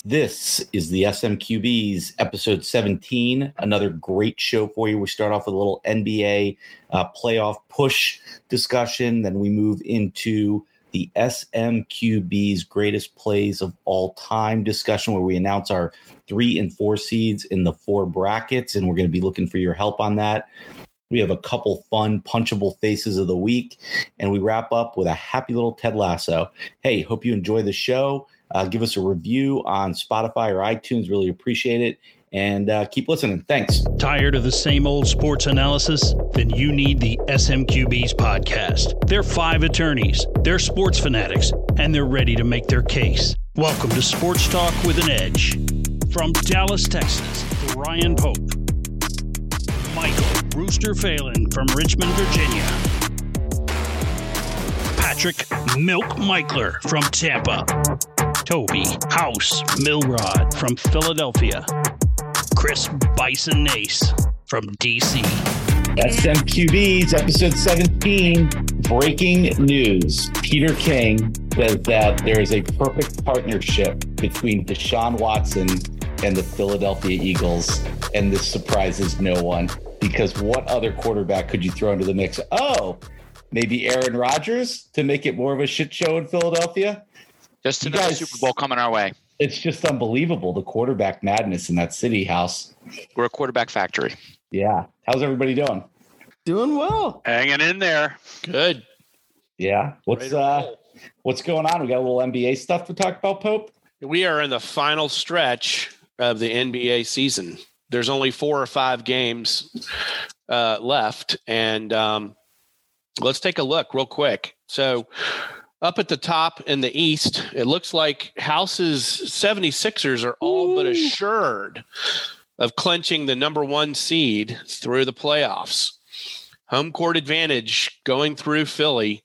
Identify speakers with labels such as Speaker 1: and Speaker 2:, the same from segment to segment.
Speaker 1: This is the SMQB's episode 17, another great show for you. We start off with a little NBA playoff push discussion. Then we move into the SMQB's greatest plays of all time discussion, where we announce our 3 and 4 seeds in the 4 brackets. And we're going to be looking for your help on that. We have a couple fun punchable faces of the week, and we wrap up with a happy little Ted Lasso. Hey, hope you enjoy the show. Give us a review on Spotify or iTunes. Really appreciate it. And keep listening. Thanks.
Speaker 2: Tired of the same old sports analysis? Then you need the SMQB's podcast. They're 5 attorneys, they're sports fanatics, and they're ready to make their case. Welcome to Sports Talk with an Edge. From Dallas, Texas, Ryan Pope. Michael Rooster Phelan from Richmond, Virginia. Patrick Milk Michler from Tampa. Toby House Milrod from Philadelphia. Chris Bison Nace from DC.
Speaker 1: SMQB's episode 17, breaking news. Peter King says that there is a perfect partnership between Deshaun Watson and the Philadelphia Eagles, and this surprises no one, because what other quarterback could you throw into the mix? Oh, maybe Aaron Rodgers to make it more of a shit show in Philadelphia?
Speaker 3: Just another Super Bowl coming our way.
Speaker 1: It's just unbelievable, the quarterback madness in that city house.
Speaker 3: We're a quarterback factory.
Speaker 1: Yeah. How's everybody doing?
Speaker 4: Doing well.
Speaker 3: Hanging in there.
Speaker 4: Good.
Speaker 1: Yeah. What's going on? We got a little NBA stuff to talk about, Pope?
Speaker 4: We are in the final stretch of the NBA season. There's only 4 or 5 games left. And let's take a look real quick. So up at the top in the East, it looks like House's 76ers are all but assured of clinching the number 1 seed through the playoffs. Home court advantage going through Philly.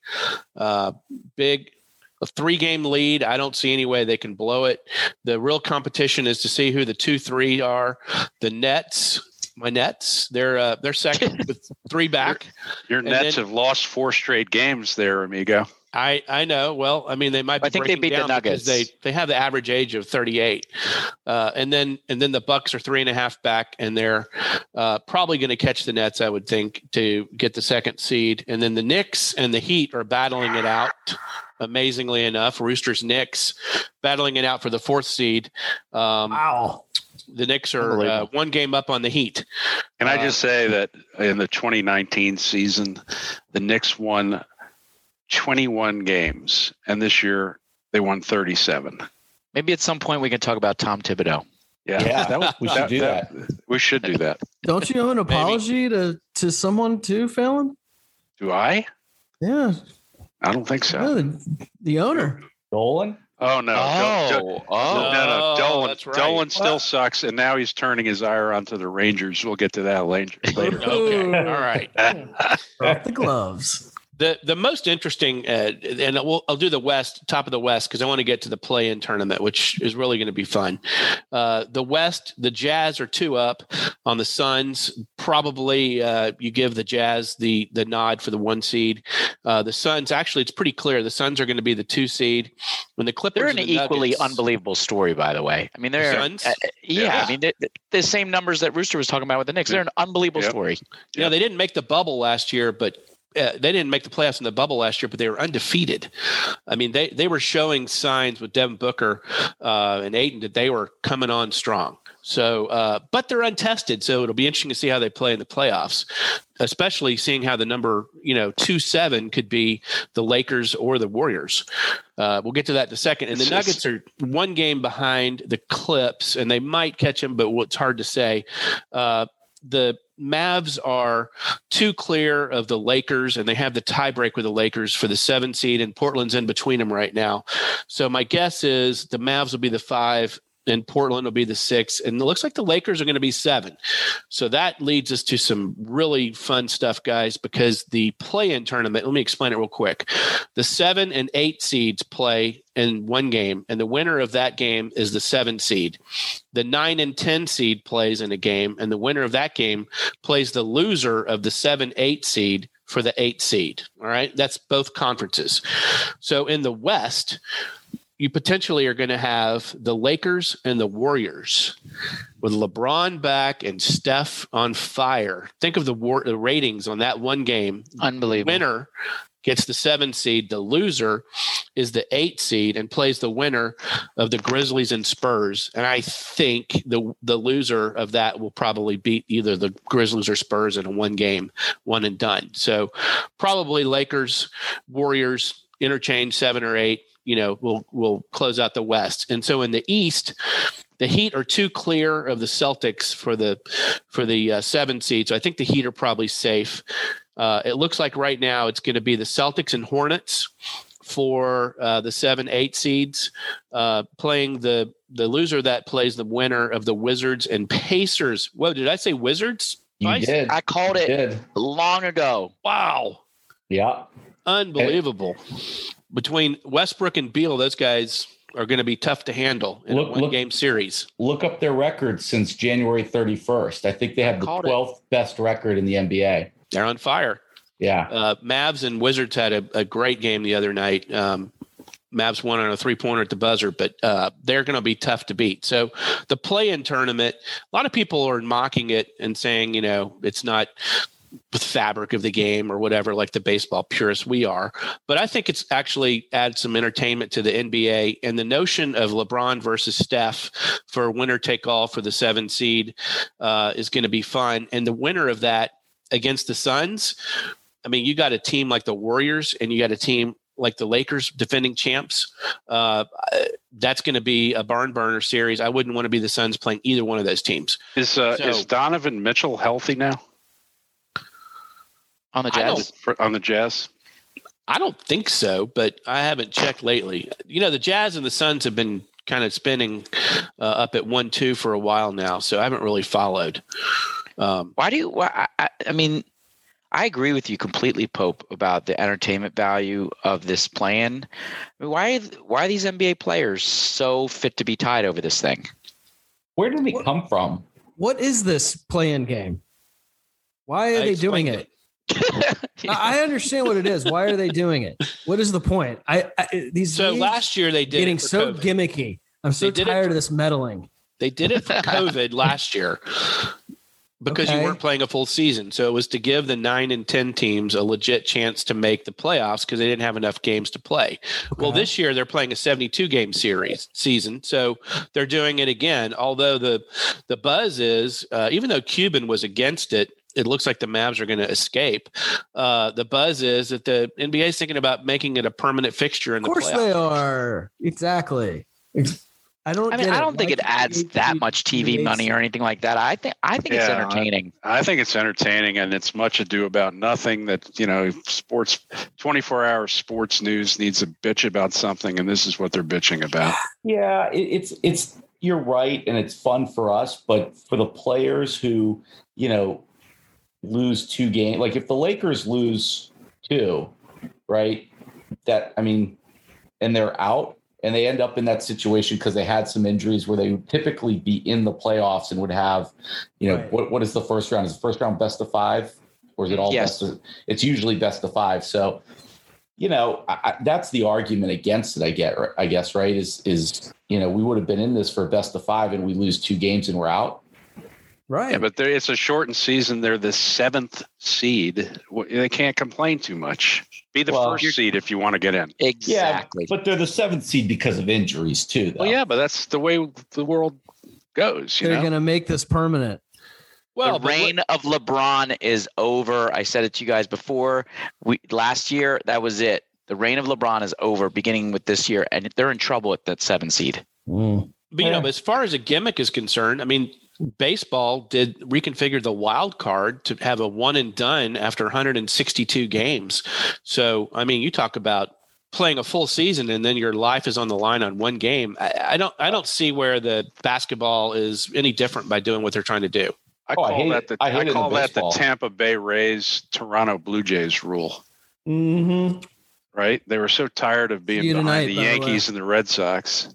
Speaker 4: Big 3-game lead. I don't see any way they can blow it. The real competition is to see who the 2-3 are. The Nets. My Nets, they're second with 3 back.
Speaker 5: Your Nets have lost 4 straight games there, amigo.
Speaker 4: I know. Well, I mean, they might be.
Speaker 3: I think they beat the Nuggets.
Speaker 4: They have the average age of 38, and then the Bucks are 3.5 back, and they're probably going to catch the Nets, I would think, to get the 2nd seed. And then the Knicks and the Heat are battling it out. Amazingly enough, Roosters Knicks battling it out for the 4th seed.
Speaker 1: Wow.
Speaker 4: The Knicks are 1 game up on the Heat.
Speaker 5: Can I just say that in the 2019 season, the Knicks won 21 games, and this year they won 37.
Speaker 3: Maybe at some point we can talk about Tom Thibodeau.
Speaker 1: Yeah, we should do that.
Speaker 5: We should do that.
Speaker 6: Don't you owe an apology to someone too, Phelan?
Speaker 5: Do I?
Speaker 6: Yeah.
Speaker 5: I don't think so.
Speaker 6: No, the owner.
Speaker 1: Dolan?
Speaker 5: Oh, no. No. Dolan,
Speaker 4: that's right.
Speaker 5: Dolan still sucks, and now he's turning his ire onto the Rangers. We'll get to that later.
Speaker 4: Okay. All right.
Speaker 6: Off the gloves.
Speaker 4: The most interesting, and I'll do the West, top of the West, because I want to get to the play-in tournament, which is really going to be fun. The West, the Jazz are 2 up on the Suns. Probably you give the Jazz the nod for the 1 seed. The Suns, actually, it's pretty clear. The Suns are going to be the 2 seed. When the Clippers,
Speaker 3: they're an equally unbelievable story, by the way. I mean, they're
Speaker 4: Suns?
Speaker 3: I mean, the same numbers that Rooster was talking about with the Knicks. They're an unbelievable story.
Speaker 4: Yeah, they didn't make the bubble last year, but. They didn't make the playoffs in the bubble last year, but they were undefeated. I mean, they were showing signs with Devin Booker and Ayton that they were coming on strong. So, but they're untested. So it'll be interesting to see how they play in the playoffs, especially seeing how the number, 2-7 could be the Lakers or the Warriors. We'll get to that in a second. And the Nuggets are 1 game behind the Clips, and they might catch them, but it's hard to say. The Mavs are 2 clear of the Lakers, and they have the tiebreak with the Lakers for the 7 seed, and Portland's in between them right now. So my guess is the Mavs will be the 5 and Portland will be the 6. And it looks like the Lakers are going to be 7. So that leads us to some really fun stuff, guys, because the play-in tournament, let me explain it real quick. The 7 and 8 seeds play in one game, and the winner of that game is the 7 seed. The 9 and 10 seed plays in a game, and the winner of that game plays the loser of the 7-8 seed for the 8 seed. All right. That's both conferences. So in the West, you potentially are going to have the Lakers and the Warriors with LeBron back and Steph on fire. Think of the ratings on that one game.
Speaker 3: Unbelievable.
Speaker 4: Winner gets the 7 seed. The loser is the 8 seed and plays the winner of the Grizzlies and Spurs. And I think the loser of that will probably beat either the Grizzlies or Spurs in a one game, one and done. So probably Lakers, Warriors, interchange 7 or 8. We'll close out the West. And so in the East, the Heat are too clear of the Celtics for the 7 seed. So I think the Heat are probably safe. It looks like right now it's going to be the Celtics and Hornets for the 7-8 seeds, playing the loser that plays the winner of the Wizards and Pacers. Whoa, did I say Wizards?
Speaker 1: You did.
Speaker 3: I called it long ago.
Speaker 4: Wow.
Speaker 1: Yeah.
Speaker 4: Unbelievable. Between Westbrook and Beal, those guys are going to be tough to handle in a one-game series.
Speaker 1: Look up their record since January 31st. I think they have the 12th best record in the NBA.
Speaker 4: They're on fire.
Speaker 1: Yeah.
Speaker 4: Mavs and Wizards had a great game the other night. Mavs won on a 3-pointer at the buzzer, but they're going to be tough to beat. So the play-in tournament, a lot of people are mocking it and saying, it's not the fabric of the game or whatever, like the baseball purists we are. But I think it's actually added some entertainment to the NBA, and the notion of LeBron versus Steph for winner take all for the 7 seed is going to be fun. And the winner of that against the Suns, I mean, you got a team like the Warriors and you got a team like the Lakers, defending champs. That's going to be a barn burner series. I wouldn't want to be the Suns playing either one of those teams.
Speaker 5: Is Donovan Mitchell healthy now?
Speaker 3: On the Jazz?
Speaker 5: On the Jazz?
Speaker 4: I don't think so, but I haven't checked lately. The Jazz and the Suns have been kind of spinning up at 1-2 for a while now, so I haven't really followed.
Speaker 3: I mean, I agree with you completely, Pope, about the entertainment value of this play-in. I mean, why are these NBA players so fit to be tied over this thing?
Speaker 1: Where did they come from?
Speaker 6: What is this play-in game? Why are they doing it? I understand what it is. Why are they doing it? What is the point?
Speaker 4: Last year they did
Speaker 6: getting so COVID. Gimmicky. I'm so tired of this meddling.
Speaker 4: They did it for COVID last year because you weren't playing a full season. So it was to give the 9 and 10 teams a legit chance to make the playoffs because they didn't have enough games to play. Okay. Well, this year they're playing a 72-game season. So they're doing it again. Although the buzz is, even though Cuban was against it, it looks like the Mavs are going to escape. The buzz is that the NBA is thinking about making it a permanent fixture in the playoffs. Of course
Speaker 6: they are. Exactly. I
Speaker 3: don't think it adds that much TV money or anything like that. I think it's entertaining.
Speaker 5: I think it's entertaining, and it's much ado about nothing. That sports, 24-hour sports news needs to bitch about something, and this is what they're bitching about.
Speaker 1: Yeah, it's you're right, and it's fun for us, but for the players who lose 2 games, like if the Lakers lose 2, right? And they're out. And they end up in that situation because they had some injuries where they would typically be in the playoffs and would have, right. What is the first round? Is the first round best of 5? Or is it all best of? It's usually best of 5. So, that's the argument against it, I guess, right? Is we would have been in this for best of 5 and we lose 2 games and we're out.
Speaker 6: Right.
Speaker 5: Yeah, but it's a shortened season. They're the 7th seed. They can't complain too much. Be the first seed if you want to get in.
Speaker 3: Exactly.
Speaker 1: Yeah, but they're the 7th seed because of injuries too, though.
Speaker 5: Well, yeah, but that's the way the world goes.
Speaker 6: They're going to make this permanent.
Speaker 3: Well, the reign of LeBron is over. I said it to you guys before. Last year, that was it. The reign of LeBron is over, beginning with this year, and they're in trouble at that 7 seed.
Speaker 4: But as far as a gimmick is concerned, baseball did reconfigure the wild card to have a one and done after 162 games. So, you talk about playing a full season and then your life is on the line on one game. I don't see where the basketball is any different by doing what they're trying to do.
Speaker 5: I call that the Tampa Bay Rays, Toronto Blue Jays rule.
Speaker 6: Mm-hmm.
Speaker 5: Right? They were so tired of being behind the Yankees and the Red Sox.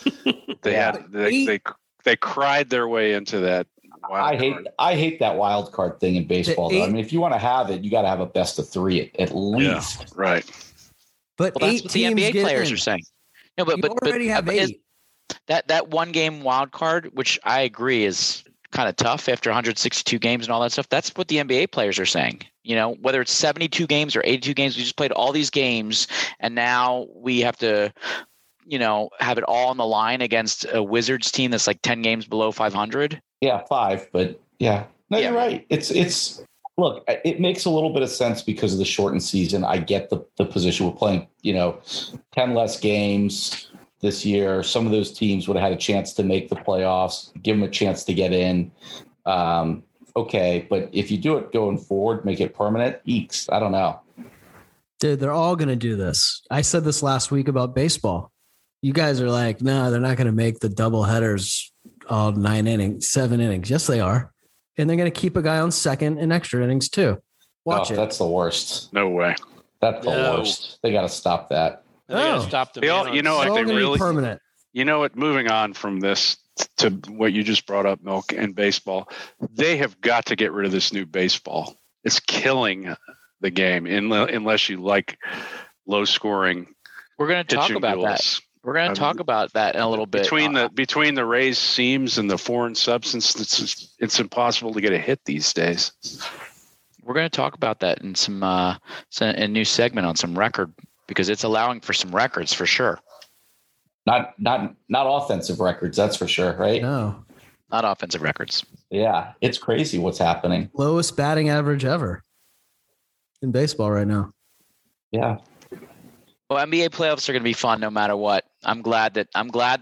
Speaker 5: They cried their way into that.
Speaker 1: I hate that wild card thing in baseball. Though. If you want to have it, you got to have a best of 3 at least.
Speaker 5: Yeah, right.
Speaker 6: But
Speaker 3: that's what the NBA players are saying. No, but
Speaker 6: you already have 8.
Speaker 3: That one game wild card, which I agree is kind of tough after 162 games and all that stuff. That's what the NBA players are saying. Whether it's 72 games or 82 games, we just played all these games, and now we have to, have it all on the line against a Wizards team that's like 10 games below 500.
Speaker 1: Yeah, 5, but yeah. No, you're right. It's look, it makes a little bit of sense because of the shortened season. I get the position. We're playing, 10 less games this year. Some of those teams would have had a chance to make the playoffs, give them a chance to get in. Okay, but if you do it going forward, make it permanent, eeks. I don't know.
Speaker 6: Dude, they're all going to do this. I said this last week about baseball. You guys are like, no, they're not going to make the double headers all 7 innings. Yes, they are. And they're going to keep a guy on second in extra innings too. Watch it.
Speaker 1: That's the worst.
Speaker 5: No way.
Speaker 1: That's the worst. They got to stop that.
Speaker 4: They got to stop them.
Speaker 6: Permanent.
Speaker 5: You know what? Moving on from this to what you just brought up, Milk, and baseball, they have got to get rid of this new baseball. It's killing the game unless you like low scoring.
Speaker 3: We're going to talk about that. We're going to talk about that in a little bit.
Speaker 5: Between the raised seams and the foreign substance, it's impossible to get a hit these days.
Speaker 3: We're going to talk about that in a new segment on some record, because it's allowing for some records for sure.
Speaker 1: Not offensive records, that's for sure, right?
Speaker 6: No.
Speaker 3: Not offensive records.
Speaker 1: Yeah, it's crazy what's happening.
Speaker 6: Lowest batting average ever in baseball right now.
Speaker 1: Yeah.
Speaker 3: Well, NBA playoffs are going to be fun no matter what. I'm glad that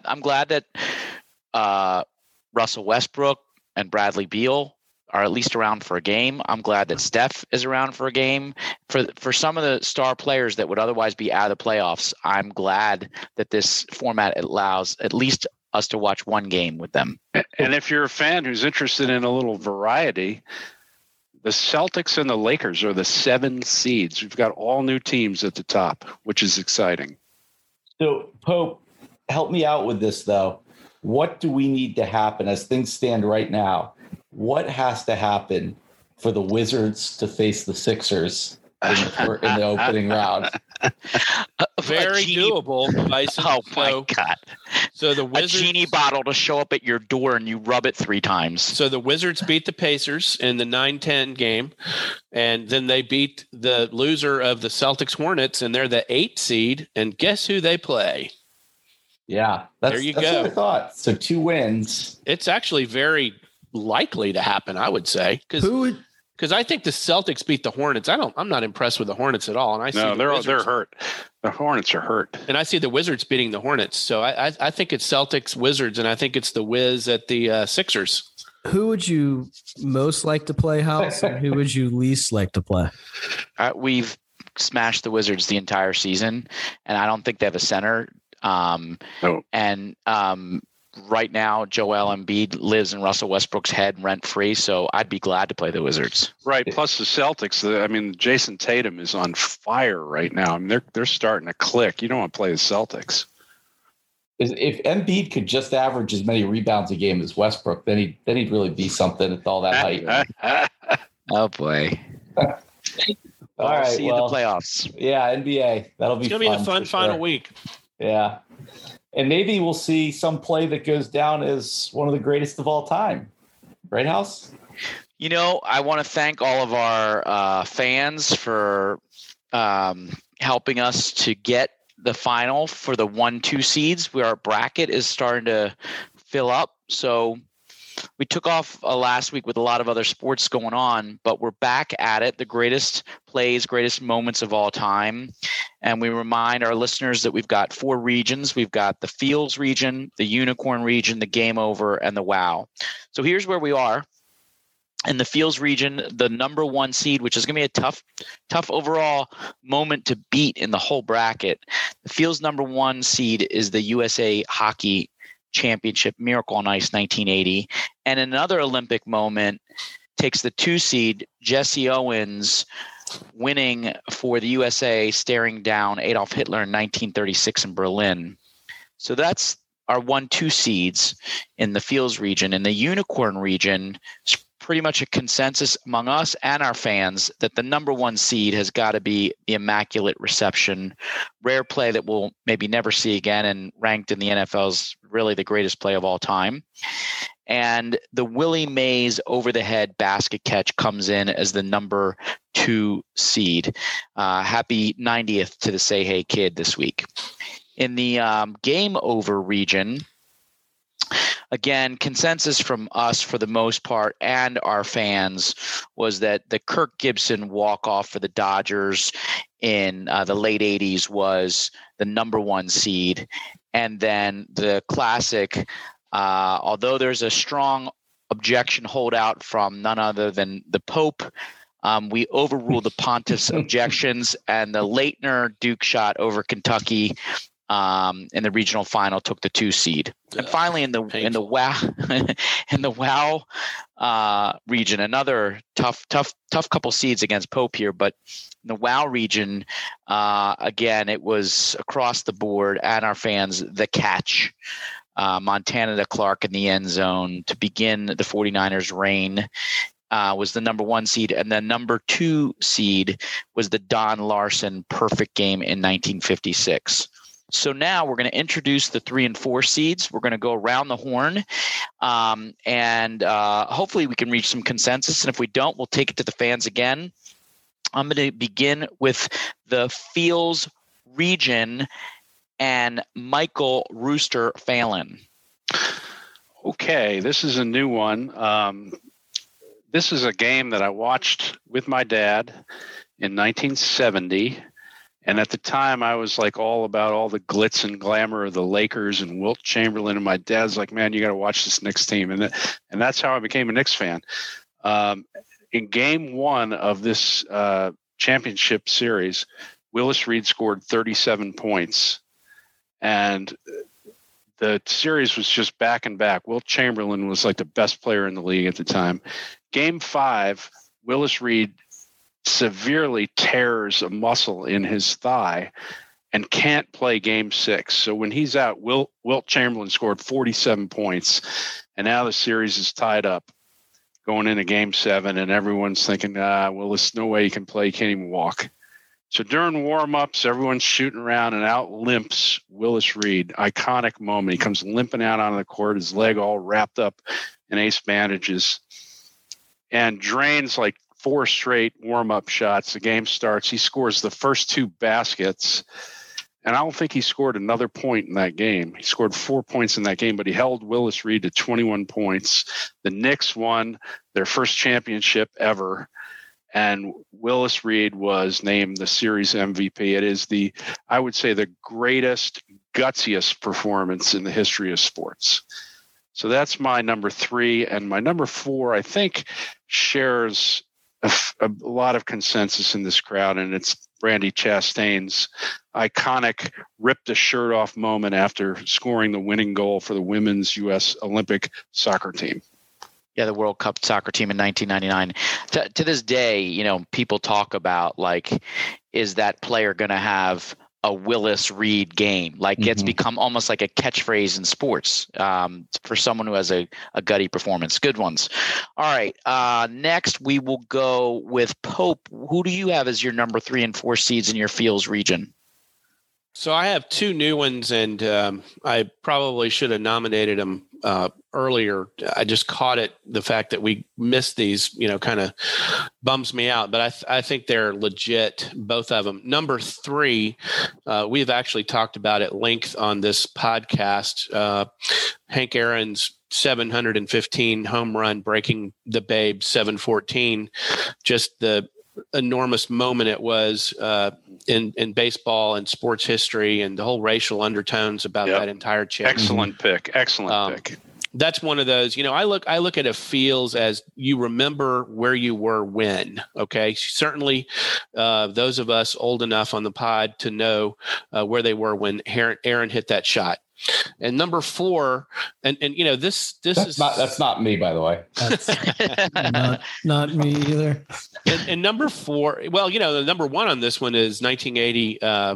Speaker 3: Russell Westbrook and Bradley Beal are at least around for a game. I'm glad that Steph is around for a game. For some of the star players that would otherwise be out of the playoffs, I'm glad that this format allows at least us to watch one game with them.
Speaker 5: And if you're a fan who's interested in a little variety, the Celtics and the Lakers are the 7 seeds. We've got all new teams at the top, which is exciting.
Speaker 1: So, Pope, help me out with this, though. What do we need to happen as things stand right now? What has to happen for the Wizards to face the Sixers in the opening round?
Speaker 4: Very doable, Bison.
Speaker 3: Oh, my God.
Speaker 4: So the Wizards,
Speaker 3: a genie bottle to show up at your door and you rub it 3 times.
Speaker 4: So the Wizards beat the Pacers in the 9-10 game, and then they beat the loser of the Celtics Hornets, and they're the 8 seed. And guess who they play?
Speaker 1: Yeah, that's what I thought. So 2 wins.
Speaker 4: It's actually very likely to happen, I would say, because I think the Celtics beat the Hornets. I'm not impressed with the Hornets at all, and
Speaker 5: they're hurt. The Hornets are hurt,
Speaker 4: and I see the Wizards beating the Hornets. So I think it's Celtics Wizards, and I think it's the Wiz at the Sixers.
Speaker 6: Who would you most like to play, House, and who would you least like to play?
Speaker 3: We've smashed the Wizards the entire season, and I don't think they have a center.
Speaker 5: No.
Speaker 3: And right now, Joel Embiid lives in Russell Westbrook's head rent-free, so I'd be glad to play the Wizards.
Speaker 5: Right. Plus the Celtics. Jason Tatum is on fire right now. They're starting to click. You don't want to play the Celtics.
Speaker 1: If Embiid could just average as many rebounds a game as Westbrook, then he'd really be something at all that height.
Speaker 3: Oh boy.
Speaker 1: All right.
Speaker 3: See you in the playoffs.
Speaker 1: Yeah, NBA. That'll be.
Speaker 4: It's gonna be a fun final week.
Speaker 1: Yeah. And maybe we'll see some play that goes down as one of the greatest of all time. Right, House?
Speaker 3: I want to thank all of our fans for helping us to get the final for the 1-2 seeds, where our bracket is starting to fill up. So we took off last week with a lot of other sports going on, but we're back at it. The greatest plays, greatest moments of all time. And we remind our listeners that we've got 4 regions. We've got the Fields region, the Unicorn region, the Game Over, and the Wow. So here's where we are. In the Fields region, the number 1 seed, which is going to be a tough overall moment to beat in the whole bracket. The Fields number 1 seed is the USA Hockey Championship, Miracle on Ice 1980. And another Olympic moment takes the 2 seed, Jesse Owens, winning for the USA, staring down Adolf Hitler in 1936 in Berlin. So that's our 1-2 seeds in the Fields region. In the Unicorn region, pretty much a consensus among us and our fans that the number one seed has got to be the Immaculate Reception, rare play that we'll maybe never see again, and ranked in the NFL's really the greatest play of all time. And the Willie Mays over-the-head basket catch comes in as the number 2 seed. Happy 90th to the Say Hey Kid this week. In the game over region, again, consensus from us for the most part and our fans was that the Kirk Gibson walk-off for the Dodgers in the late 80s was the number 1 seed. And then the classic, although there's a strong objection holdout from none other than the Pope, we overruled the Pontiff's objections, and the Leitner Duke shot over Kentucky in the regional final took the 2 seed. And finally, in the WOW region, another tough couple seeds against Pope here, but in the WOW region, again, it was across the board and our fans the catch. Montana to Clark in the end zone to begin the 49ers' reign was the number 1 seed, and the number 2 seed was the Don Larson perfect game in 1956. So now we're going to introduce the 3 and 4 seeds. We're going to go around the horn, and hopefully we can reach some consensus. And if we don't, we'll take it to the fans again. I'm going to begin with the Fields region and Michael Rooster Phelan.
Speaker 5: Okay, this is a new one. This is a game that I watched with my dad in 1970. And at the time, I was like all about all the glitz and glamour of the Lakers and Wilt Chamberlain. And my dad's like, man, you got to watch this Knicks team. And that's how I became a Knicks fan. In game 1 of this championship series, Willis Reed scored 37 points. And the series was just back and back. Wilt Chamberlain was like the best player in the league at the time. Game 5, Willis Reed severely tears a muscle in his thigh and can't play game 6. So when he's out, Wilt Chamberlain scored 47 points. And now the series is tied up going into game 7. And everyone's thinking, Willis, no way he can play. He can't even walk. So during warm-ups, everyone's shooting around, and out limps Willis Reed. Iconic moment. He comes limping out onto the court, his leg all wrapped up in ace bandages, and drains like 4 straight warm-up shots. The game starts. He scores the first 2 baskets, and I don't think he scored another point in that game. He scored 4 points in that game, but he held Willis Reed to 21 points. The Knicks won their first championship ever, and Willis Reed was named the series MVP. It is I would say, the greatest, gutsiest performance in the history of sports. So that's my number 3. And my number 4, I think, shares a lot of consensus in this crowd, and it's Brandi Chastain's iconic rip the shirt off moment after scoring the winning goal for the women's U.S. Olympic soccer team.
Speaker 3: Yeah, the World Cup soccer team in 1999. To this day, people talk about, like, is that player going to have a Willis Reed game? Like, it's become almost like a catchphrase in sports for someone who has a gutty performance. Good ones. All right. Next, we will go with Pope. Who do you have as your number 3 and 4 seeds in your Fields region?
Speaker 4: So I have 2 new ones, and I probably should have nominated them earlier. I just caught it. The fact that we missed these, kind of bums me out, but I think they're legit, both of them. Number 3, we've actually talked about at length on this podcast, Hank Aaron's 715 home run, breaking the Babe 714, just the enormous moment it was in baseball and sports history, and the whole racial undertones about that entire chip.
Speaker 5: Excellent pick.
Speaker 4: That's one of those, I look at a Fields as you remember where you were when. Okay. Certainly those of us old enough on the pod to know where they were when Aaron hit that shot. And number 4, and that's
Speaker 7: not me, by the way.
Speaker 6: That's not me either.
Speaker 4: And number 4, well, the number 1 on this one is 1980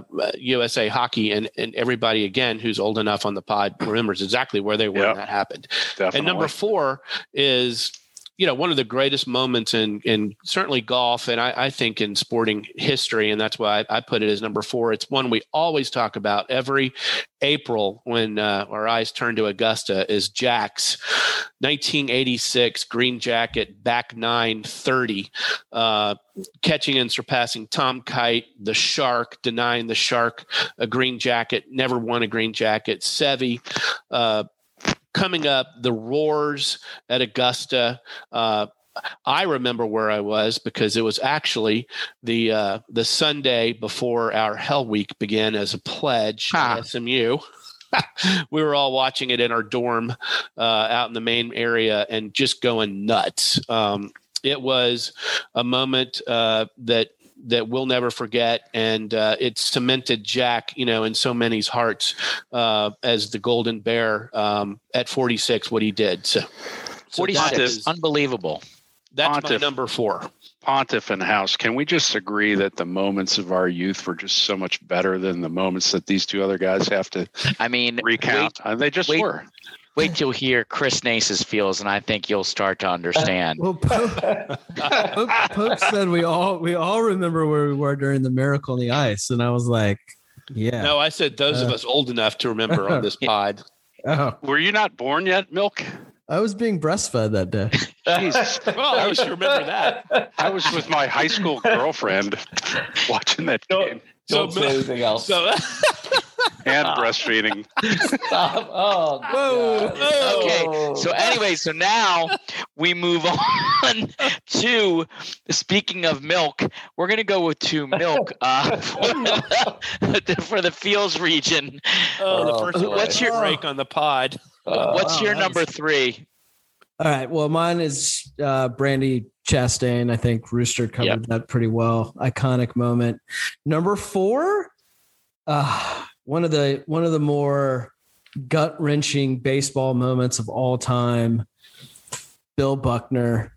Speaker 4: USA Hockey, and everybody again who's old enough on the pod remembers exactly where they were when that happened.
Speaker 5: Definitely.
Speaker 4: And number 4 is one of the greatest moments in certainly golf, and I think in sporting history, and that's why I put it as number 4. It's one we always talk about every April when our eyes turn to Augusta, is Jack's 1986 green jacket back 930, catching and surpassing Tom Kite, the Shark, denying the Shark a green jacket, never won a green jacket. Seve, coming up, the roars at Augusta. I remember where I was because it was actually the Sunday before our Hell Week began as a pledge at SMU. We were all watching it in our dorm out in the main area and just going nuts. It was a moment that we'll never forget, and it cemented Jack, in so many's hearts as the Golden Bear at 46. What he did, so
Speaker 3: 46 is unbelievable.
Speaker 4: That's my number 4.
Speaker 5: Pontiff and House, can we just agree that the moments of our youth were just so much better than the moments that these two other guys have to recount? They just were.
Speaker 3: Wait till you hear Chris Nace's feels, and I think you'll start to understand.
Speaker 6: Well, Pope said we all remember where we were during the Miracle on the Ice, and I was like, yeah.
Speaker 4: No, I said those of us old enough to remember on this pod.
Speaker 6: Oh.
Speaker 5: Were you not born yet, Milk?
Speaker 6: I was being breastfed that day.
Speaker 5: Jesus.
Speaker 4: Well, I should remember that.
Speaker 5: I was with my high school girlfriend watching that game.
Speaker 1: Don't say anything else.
Speaker 5: And breastfeeding.
Speaker 1: Stop. Oh,
Speaker 6: whoa.
Speaker 3: Okay. So anyway, so now we move on to, speaking of milk, we're going to go with 2 milk for the Fields region.
Speaker 4: What's your break on the pod?
Speaker 3: What's your number 3?
Speaker 6: All right. Well, mine is Brandy Chastain. I think Rooster covered that pretty well. Iconic moment. Number 4, one of the more gut-wrenching baseball moments of all time. Bill Buckner,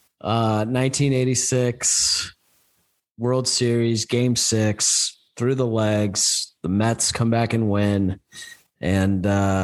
Speaker 6: 1986 World Series, Game 6, through the legs. The Mets come back and win, and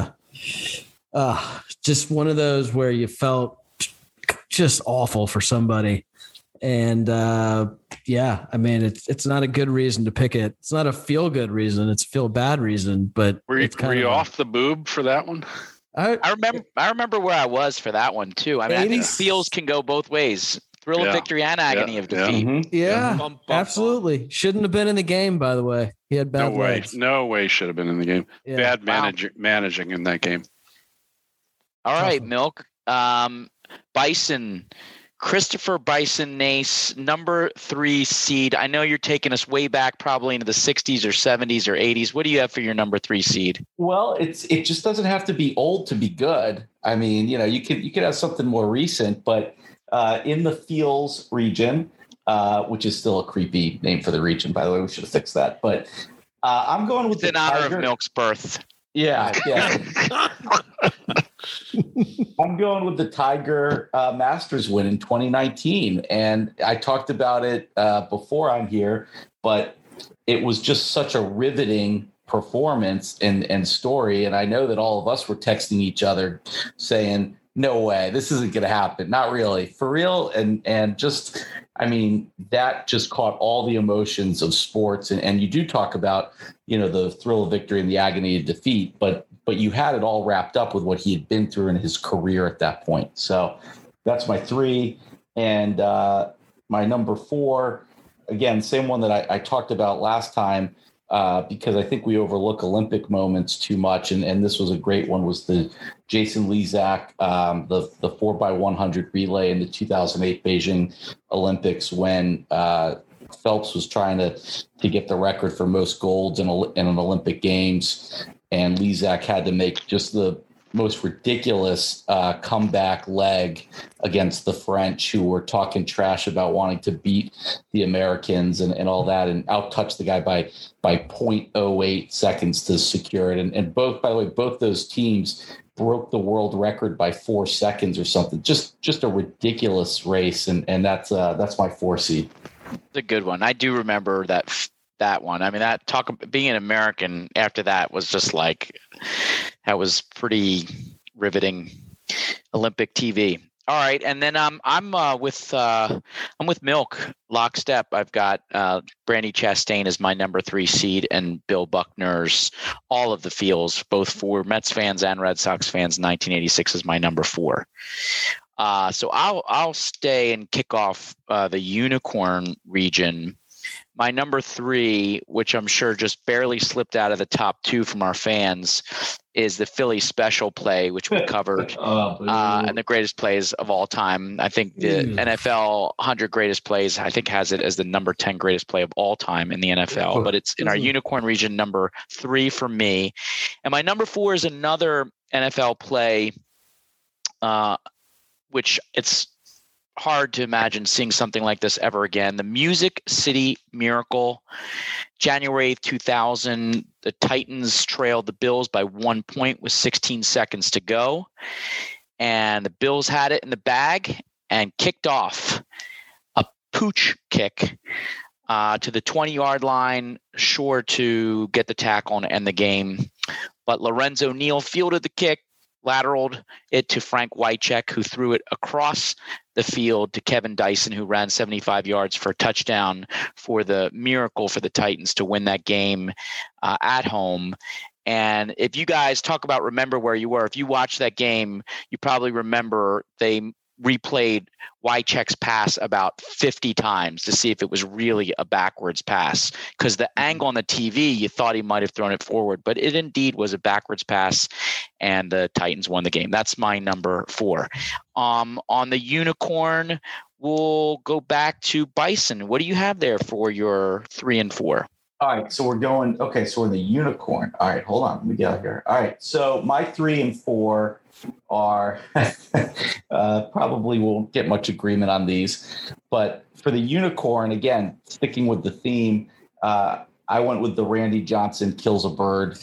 Speaker 6: just one of those where you felt just awful for somebody. And I mean, it's not a good reason to pick it. It's not a feel good reason. It's a feel bad reason. But
Speaker 5: were you off the boob for that one?
Speaker 3: I remember where I was for that one too. I mean, I think feels can go both ways. Thrill of victory and agony of defeat.
Speaker 6: Mm-hmm. Yeah, absolutely. Shouldn't have been in the game, by the way. He had bad legs.
Speaker 5: No way should have been in the game. Yeah. Bad managing in that game.
Speaker 3: All right, Milk. Bison. Christopher Bison Nace, number 3 seed. I know you're taking us way back, probably into the 60s or 70s or 80s. What do you have for your number 3 seed?
Speaker 1: Well, it just doesn't have to be old to be good. I mean, you could have something more recent, but in the Fields region, which is still a creepy name for the region, by the way, we should have fixed that. But I'm going with
Speaker 3: in honor of Milk's birth.
Speaker 1: Yeah. I'm going with the Tiger Masters win in 2019. And I talked about it before I'm here, but it was just such a riveting performance and story. And I know that all of us were texting each other saying, no way, this isn't going to happen. Not really, for real. And just, I mean, that just caught all the emotions of sports. And you do talk about, the thrill of victory and the agony of defeat, but you had it all wrapped up with what he had been through in his career at that point. So that's my 3. And my number 4, again, same one that I talked about last time, because I think we overlook Olympic moments too much. And this was a great one, was the Jason Lezak, the 4x100 relay in the 2008 Beijing Olympics, when Phelps was trying to get the record for most golds in an Olympic Games. And Lezak had to make just the most ridiculous comeback leg against the French, who were talking trash about wanting to beat the Americans and all that, and out-touch the guy by 0.08 seconds to secure it. And both, by the way, both those teams broke the world record by 4 seconds or something. Just a ridiculous race, and that's my 4 seed.
Speaker 3: It's a good one. I do remember that one. I mean, being an American after that was just like, that was pretty riveting Olympic TV. All right, and then I'm with Milk lockstep. I've got Brandy Chastain as my number 3 seed, and Bill Buckner's All of the Fields, both for Mets fans and Red Sox fans. 1986 is my number 4. So I'll stay and kick off the Unicorn region. My number 3, which I'm sure just barely slipped out of the top 2 from our fans, is the Philly Special Play, which we covered, and the greatest plays of all time. I think the NFL 100 greatest plays, I think, has it as the number 10 greatest play of all time in the NFL. But it's in our Unicorn region, number 3 for me. And my number 4 is another NFL play, which it's hard to imagine seeing something like this ever again. The Music City Miracle, January 8th, 2000. The Titans trailed the Bills by 1 point with 16 seconds to go. And the Bills had it in the bag and kicked off a pooch kick to the 20-yard line, sure to get the tackle and end the game. But Lorenzo Neal fielded the kick, lateraled it to Frank Wycheck, who threw it across the field to Kevin Dyson, who ran 75 yards for a touchdown for the Miracle for the Titans to win that game at home. And if you guys talk about remember where you were, if you watched that game, you probably remember they replayed Wycheck's pass about 50 times to see if it was really a backwards pass, because the angle on the TV, you thought he might have thrown it forward, but it indeed was a backwards pass, and the Titans won the game. That's my number 4. On the Unicorn, we'll go back to Bison. What do you have there for your 3 and 4?
Speaker 1: All right, so we're going. Okay, so we're in the Unicorn. All right, hold on, let me get out here. All right, so my 3 and 4 are probably won't get much agreement on these, but for the Unicorn, again, sticking with the theme, I went with the Randy Johnson kills a bird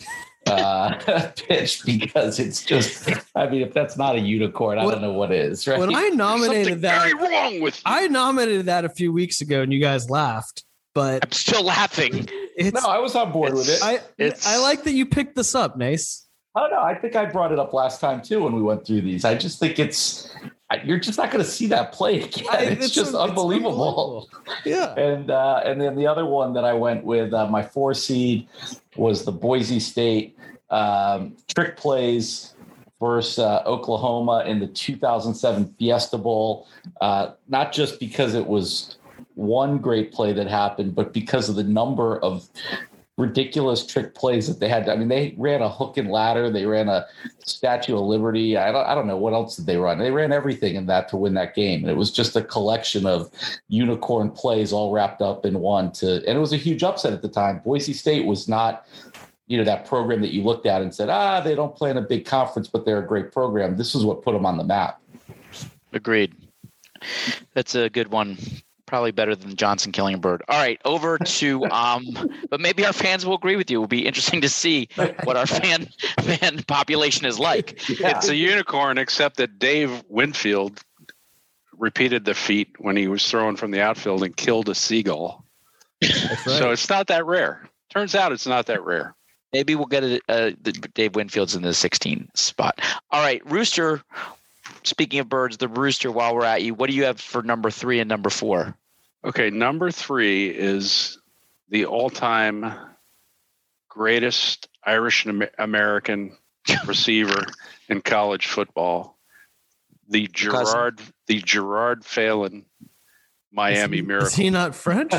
Speaker 1: pitch, because it's just, I mean, if that's not a unicorn, I don't know what is, right?
Speaker 6: When I nominated
Speaker 5: very wrong with you.
Speaker 6: I nominated that a few weeks ago and you guys laughed, but
Speaker 3: I'm still laughing.
Speaker 1: No, I was on board with it.
Speaker 6: I like that you picked this up, Nace.
Speaker 1: Oh, no, I think I brought it up last time, too, when we went through these. I just think you're just not going to see that play again. It's just unbelievable.
Speaker 6: Yeah.
Speaker 1: And then the other one that I went with, my 4 seed, was the Boise State trick plays versus Oklahoma in the 2007 Fiesta Bowl. Not just because it was one great play that happened, but because of the number of ridiculous trick plays that they had. I mean, they ran a hook and ladder. They ran a Statue of Liberty. I don't know what else did they run. They ran everything in that to win that game. And it was just a collection of unicorn plays all wrapped up in one. And it was a huge upset at the time. Boise State was not, that program that you looked at and said, they don't play in a big conference, but they're a great program. This is what put them on the map.
Speaker 3: Agreed. That's a good one. Probably better than Johnson killing a bird. All right, over to but maybe our fans will agree with you. It will be interesting to see what our fan population is like.
Speaker 5: Yeah. It's a unicorn, except that Dave Winfield repeated the feat when he was throwing from the outfield and killed a seagull. That's right. So it's not that rare. Turns out it's not that rare.
Speaker 3: Maybe we'll get Dave Winfield's in the 16 spot. All right, Rooster. Speaking of birds, the Rooster, while we're at you, what do you have for number 3 and number 4?
Speaker 5: Okay, number 3 is the all-time greatest Irish American receiver in college football, the Gerard Phelan Miami Miracle.
Speaker 6: Is he not French?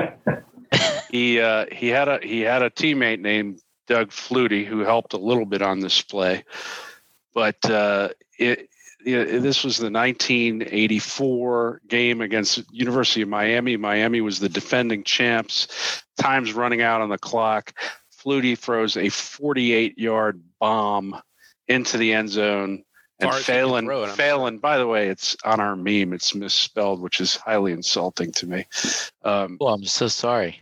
Speaker 5: He had a teammate named Doug Flutie who helped a little bit on this play, but this was the 1984 game against University of Miami. Miami was the defending champs. Time's running out on the clock. Flutie throws a 48-yard bomb into the end zone. And Phelan, by the way, it's on our meme. It's misspelled, which is highly insulting to me.
Speaker 3: I'm so sorry.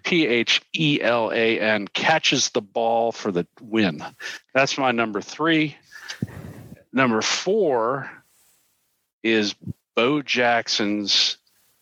Speaker 5: Phelan catches the ball for the win. That's my number 3. Number 4 is Bo Jackson's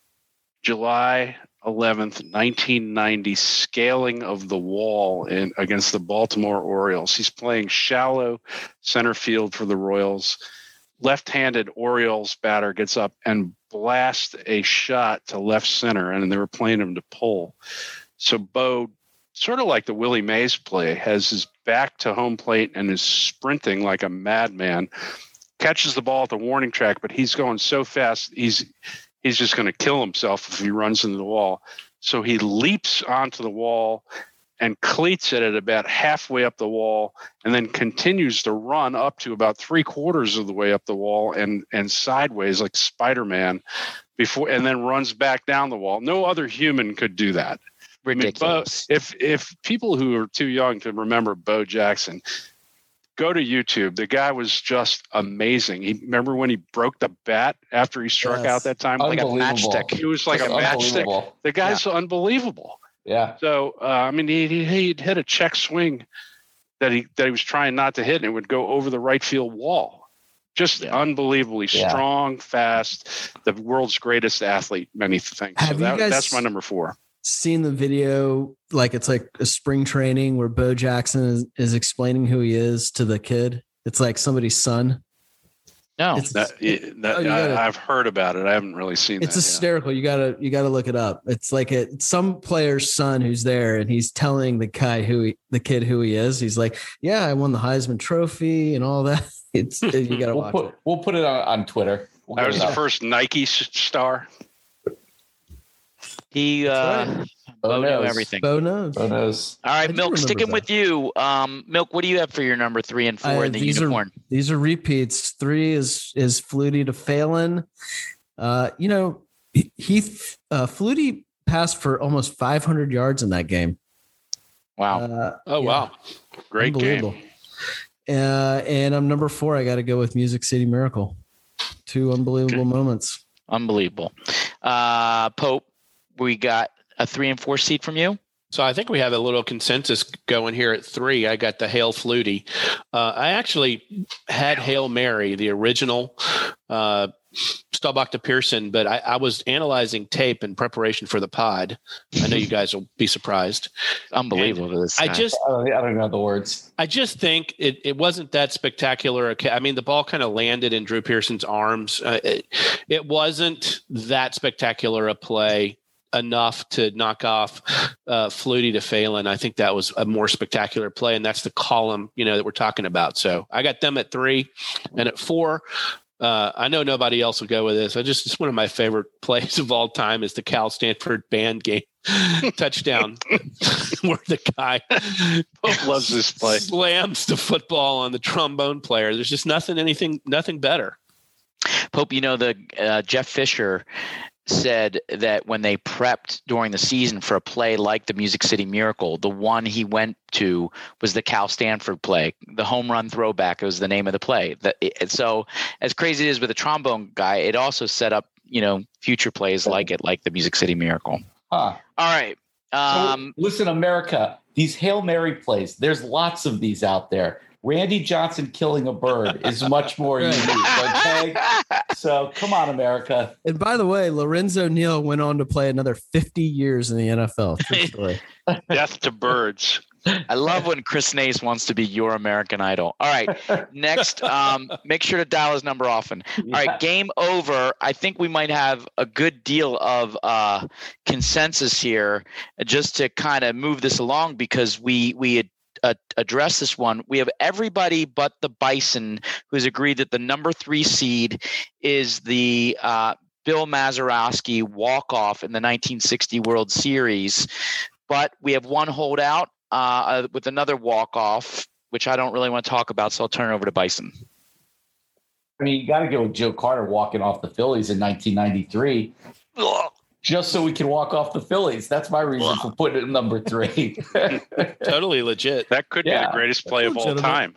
Speaker 5: July 11th, 1990 scaling of the wall against the Baltimore Orioles. He's playing shallow center field for the Royals. left-handed Orioles batter gets up and blasts a shot to left center, and they were playing him to pull. So Bo, sort of like the Willie Mays play, has his back to home plate and is sprinting like a madman, catches the ball at the warning track, but he's going so fast, he's just going to kill himself if he runs into the wall. So he leaps onto the wall and cleats it at about halfway up the wall, and then continues to run up to about 3/4 of the way up the wall and sideways like Spider-Man and then runs back down the wall. No other human could do that.
Speaker 3: Ridiculous.
Speaker 5: I mean, if people who are too young to remember Bo Jackson, go to YouTube. The guy was just amazing. Remember when he broke the bat after he struck out that time?
Speaker 1: Like a matchstick.
Speaker 5: He was like a matchstick. The guy's unbelievable.
Speaker 1: Yeah.
Speaker 5: So, I mean, he'd hit a check swing that he was trying not to hit, and it would go over the right field wall. Just unbelievably strong, fast, the world's greatest athlete, many things.
Speaker 6: Have you guys
Speaker 5: that's my number 4.
Speaker 6: Seen the video? Like it's like a spring training where Bo Jackson is explaining who he is to the kid. It's like somebody's son.
Speaker 3: No,
Speaker 5: I've heard about it. I haven't really seen
Speaker 6: it's
Speaker 5: that.
Speaker 6: It's hysterical. You gotta look it up. It's like some player's son who's there, and he's telling the kid who he is. He's like, "Yeah, I won the Heisman Trophy and all that." You gotta watch it.
Speaker 1: We'll put it on Twitter.
Speaker 5: That was the first Nike star.
Speaker 3: He Bo knew everything.
Speaker 6: Bo knows.
Speaker 3: All right, Milk, sticking with you. Milk, what do you have for your number 3 and 4 in the unicorn?
Speaker 6: These are repeats. 3 is Flutie to Phelan. Flutie passed for almost 500 yards in that game.
Speaker 3: Wow.
Speaker 6: Wow.
Speaker 5: Great game.
Speaker 6: And I'm number 4. I got to go with Music City Miracle. 2 unbelievable moments.
Speaker 3: Unbelievable. Pope, we got a 3 and 4 seed from you.
Speaker 4: So I think we have a little consensus going here at 3. I got the Hail Flutie. I actually had Hail Mary, the original Staubach to Pearson, but I was analyzing tape in preparation for the pod. I know you guys will be surprised.
Speaker 3: Unbelievable.
Speaker 1: I don't know the words.
Speaker 4: I just think it wasn't that spectacular. I mean, the ball kind of landed in Drew Pearson's arms. It wasn't that spectacular a play enough to knock off Flutie to Phelan. I think that was a more spectacular play, and that's the column that we're talking about. So I got them at 3, and at 4. I know nobody else will go with this. It's one of my favorite plays of all time is the Cal Stanford band game touchdown where the guy
Speaker 5: loves this play,
Speaker 4: slams the football on the trombone player. There's just nothing better.
Speaker 3: Pope, the Jeff Fisher said that when they prepped during the season for a play like the Music City Miracle, the one he went to was the Cal Stanford play, the home run throwback. It was the name of the play. So as crazy as it is with the trombone guy, it also set up, future plays like the Music City Miracle.
Speaker 1: Huh.
Speaker 3: All right.
Speaker 1: Listen, America, these Hail Mary plays, there's lots of these out there. Randy Johnson killing a bird is much more unique. Okay, so come on, America.
Speaker 6: And by the way, Lorenzo Neal went on to play another 50 years in the NFL. True story.
Speaker 5: Death to birds.
Speaker 3: I love when Chris Nace wants to be your American Idol. All right, next, make sure to dial his number often. All right, game over. I think we might have a good deal of consensus here, just to kind of move this along, because we had address this one. We have everybody but the Bison who's agreed that the number 3 seed is the Bill Mazeroski walk-off in the 1960 World Series. But we have one holdout with another walk-off, which I don't really want to talk about, so I'll turn it over to Bison.
Speaker 1: I mean, you got to go with Joe Carter walking off the Phillies in 1993. Just so we can walk off the Phillies. That's my reason for putting it at number 3.
Speaker 4: Totally legit.
Speaker 5: That could be the greatest play of all time.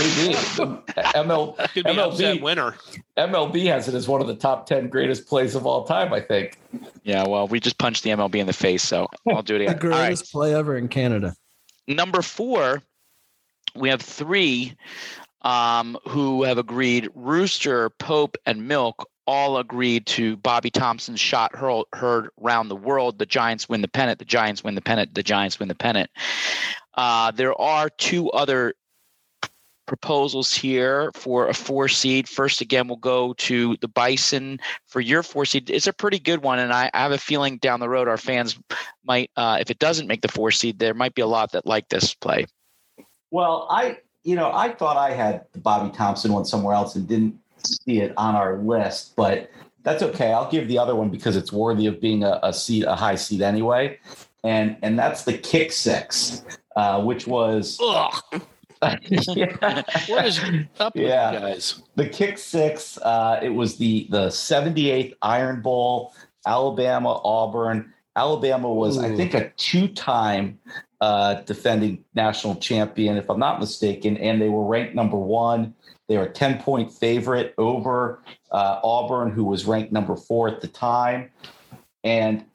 Speaker 4: MLB winner.
Speaker 1: MLB has it as one of the top 10 greatest plays of all time, I think.
Speaker 3: Yeah, well, we just punched the MLB in the face, so I'll do it again.
Speaker 6: The greatest play ever in Canada.
Speaker 3: Number 4, we have 3 who have agreed. Rooster, Pope, and Milk all agreed to Bobby Thompson's shot heard around the world. The Giants win the pennant. The Giants win the pennant. The Giants win the pennant. There are 2 other proposals here for a 4 seed. First, again, we'll go to the Bison for your 4 seed. It's a pretty good one, and I have a feeling down the road our fans might, if it doesn't make the 4 seed, there might be a lot that like this play.
Speaker 1: Well, I thought I had the Bobby Thompson one somewhere else and didn't see it on our list, but that's okay. I'll give the other one because it's worthy of being a high seed anyway. And that's the kick six, which was
Speaker 4: What is up with you guys?
Speaker 1: The kick six. It was the 78th Iron Bowl, Alabama, Auburn. Alabama was, I think, a 2-time defending national champion, if I'm not mistaken, and they were ranked number 1. They were a 10-point favorite over Auburn, who was ranked number 4 at the time. And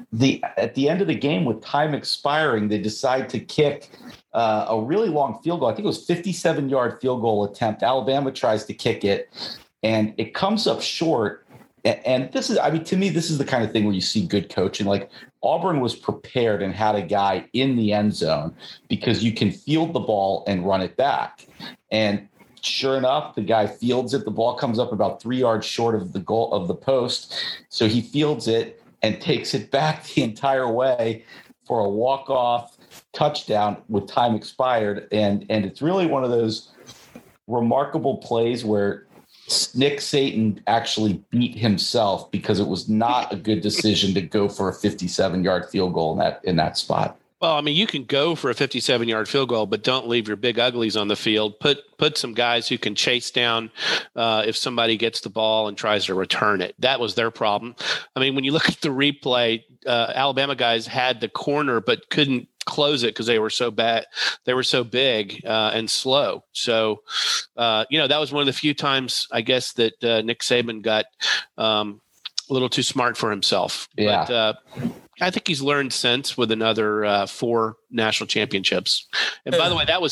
Speaker 1: at the end of the game, with time expiring, they decide to kick a really long field goal. I think it was 57-yard field goal attempt. Alabama tries to kick it, and it comes up short. And this is, I mean, to me, this is the kind of thing where you see good coaching. Like Auburn was prepared and had a guy in the end zone because you can field the ball and run it back. And sure enough, the guy fields it. The ball comes up about 3 yards short of the goal of the post. So he fields it and takes it back the entire way for a walk-off touchdown with time expired. And it's really one of those remarkable plays where Nick Saban actually beat himself because it was not a good decision to go for a 57-yard field goal in that spot.
Speaker 4: Well, I mean, you can go for a 57-yard field goal, but don't leave your big uglies on the field. Put some guys who can chase down if somebody gets the ball and tries to return it. That was their problem. I mean, when you look at the replay, Alabama guys had the corner but couldn't close it because they were so bad. They were so big and slow. So, that was one of the few times, I guess, that Nick Saban got a little too smart for himself.
Speaker 1: Yeah.
Speaker 4: But, I think he's learned since with another 4 national championships. And by the way, that was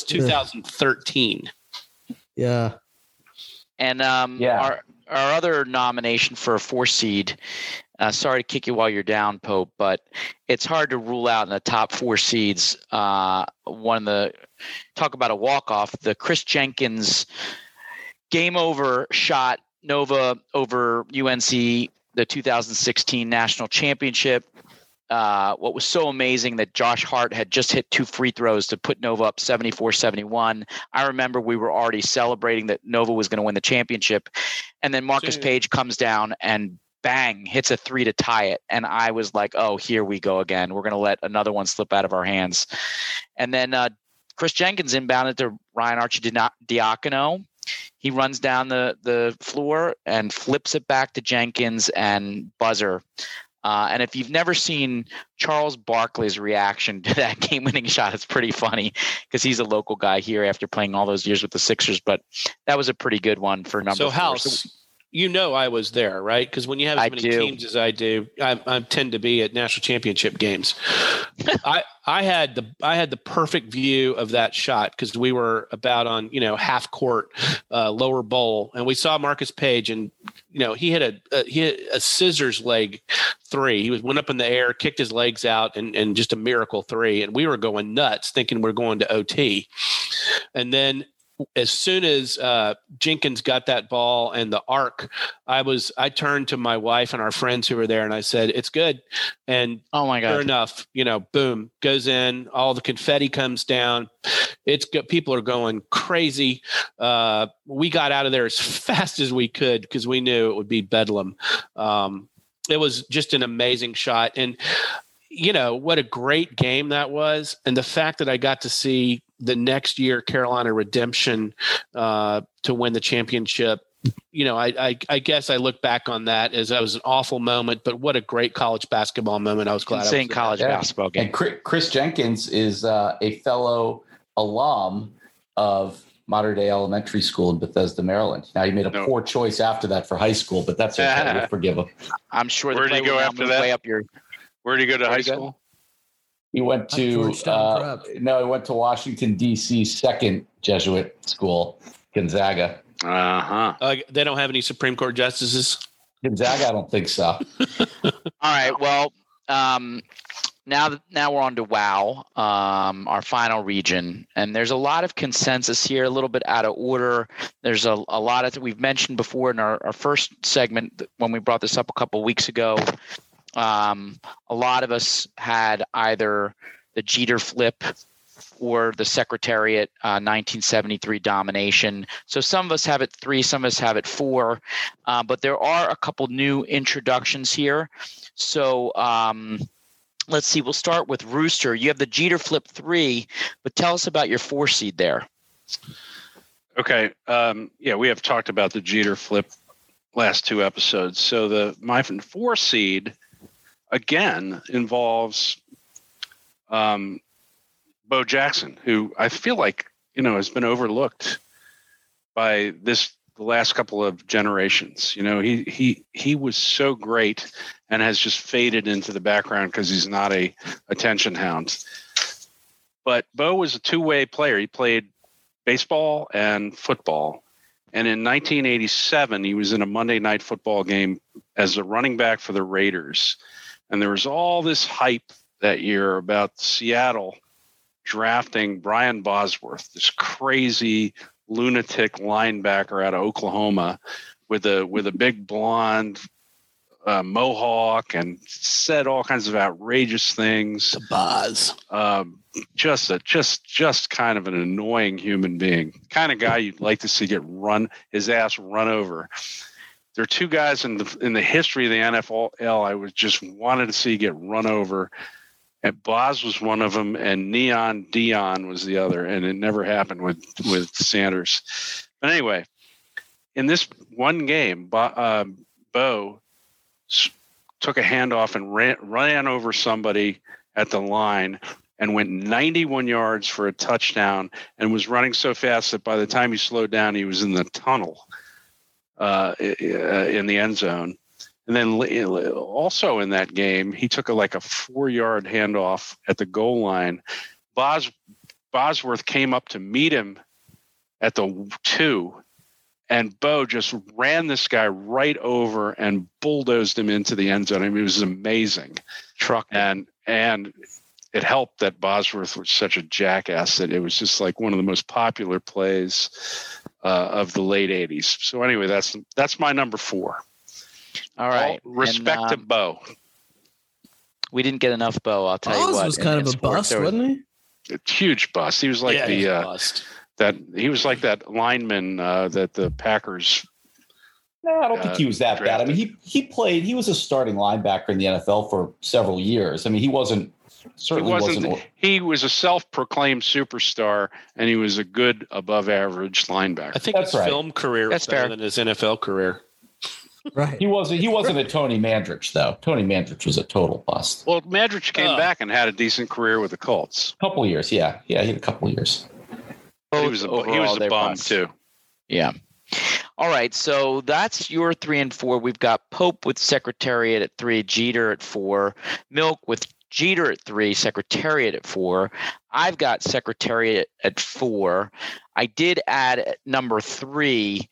Speaker 4: 2013.
Speaker 6: Yeah.
Speaker 3: And our other nomination for a 4 seed, sorry to kick you while you're down, Pope, but it's hard to rule out in the top 4 seeds. Talk about a walk-off, the Chris Jenkins game over shot, Nova over UNC, the 2016 national championship. What was so amazing that Josh Hart had just hit 2 free throws to put Nova up 74-71. I remember we were already celebrating that Nova was going to win the championship. And then Marcus Page comes down and bang, hits a 3 to tie it. And I was like, oh, here we go again. We're going to let another one slip out of our hands. And then Chris Jenkins inbounded to Ryan Arcidiacono. He runs down the floor and flips it back to Jenkins and buzzer. And if you've never seen Charles Barkley's reaction to that game-winning shot, it's pretty funny because he's a local guy here after playing all those years with the Sixers. But that was a pretty good one for number 4.
Speaker 4: House, I was there, right? Because when you have as many teams as I do, I tend to be at national championship games. I had the perfect view of that shot because we were about on half court, lower bowl, and we saw Marcus Page, and he hit a scissors leg 3. He went up in the air, kicked his legs out, and just a miracle 3. And we were going nuts, thinking we're going to OT, and then as soon as Jenkins got that ball and the arc, I turned to my wife and our friends who were there and I said, it's good. And
Speaker 3: oh my God,
Speaker 4: sure enough, boom, goes in, all the confetti comes down. People are going crazy. We got out of there as fast as we could because we knew it would be bedlam. It was just an amazing shot. And what a great game that was. And the fact that I got to see the next year Carolina Redemption to win the championship, I guess I look back on that as that was an awful moment, but what a great college basketball moment. I was glad.
Speaker 3: Insane college basketball game.
Speaker 1: And Chris Jenkins is a fellow alum of Mater Dei Elementary School in Bethesda, Maryland. Now, he made a poor choice after that for high school, but that's okay. We'll forgive him.
Speaker 3: I'm sure.
Speaker 5: Where did he go after that?
Speaker 3: Way up your...
Speaker 5: Where did he go to high school?
Speaker 1: He went to he went to Washington, D.C.'s second Jesuit school, Gonzaga.
Speaker 4: They don't have any Supreme Court justices?
Speaker 1: Gonzaga, I don't think so.
Speaker 3: All right. Well, now we're on to WOW, our final region, and there's a lot of consensus here, a little bit out of order. There's a lot of we've mentioned before in our first segment when we brought this up a couple weeks ago. A lot of us had either the Jeter flip or the Secretariat 1973 domination. So some of us have it 3, some of us have it 4, but there are a couple new introductions here. So let's see. We'll start with Rooster. You have the Jeter flip 3, but tell us about your 4 seed there.
Speaker 5: Okay. We have talked about the Jeter flip last 2 episodes. So my 4 seed again involves Bo Jackson, who I feel like, has been overlooked by the last couple of generations. He was so great and has just faded into the background because he's not a attention hound. But Bo was a two-way player. He played baseball and football. And in 1987, he was in a Monday Night Football game as a running back for the Raiders. And there was all this hype that year about Seattle drafting Brian Bosworth, this crazy lunatic linebacker out of Oklahoma with a big blonde mohawk, and said all kinds of outrageous things.
Speaker 4: The Boz.
Speaker 5: Just kind of an annoying human being, kind of guy you'd like to see get his ass run over. There are 2 guys in the history of the NFL I was just wanted to see get run over. And Boz was one of them, and Neon Dion was the other, and it never happened with Sanders. But anyway, in this one game, Bo took a handoff and ran over somebody at the line and went 91 yards for a touchdown, and was running so fast that by the time he slowed down, he was in the tunnel in the end zone. And then also in that game, he took a 4-yard handoff at the goal line. Bosworth came up to meet him at the 2, and Bo just ran this guy right over and bulldozed him into the end zone. I mean, it was amazing. And it helped that Bosworth was such a jackass that it was just like one of the most popular plays of the late 80s. So anyway, that's my number 4.
Speaker 3: All right.
Speaker 5: Respect to Bo.
Speaker 3: We didn't get enough Bo, I'll tell you what.
Speaker 6: Was kind of a bust, wasn't he?
Speaker 5: A huge bust. He was like bust. He was like that lineman that the Packers.
Speaker 1: No, I don't think he was that bad. I mean, he was a starting linebacker in the NFL for several years. I mean, he wasn't. He was a self-proclaimed superstar, and he was a good above-average linebacker.
Speaker 4: I think his film career was better than his NFL career.
Speaker 1: Right. He wasn't a Tony Mandrich, though. Tony Mandrich was a total bust.
Speaker 5: Well, Mandrich came back and had a decent career with the Colts.
Speaker 1: A couple of years, yeah. Yeah, he had a couple of years.
Speaker 5: He was a bum, too.
Speaker 3: Yeah. All right, so that's your 3 and 4. We've got Pope with Secretariat at 3, Jeter at 4, Milk with Jeter at 3, Secretariat at 4. I've got Secretariat at 4. I did add at number 3,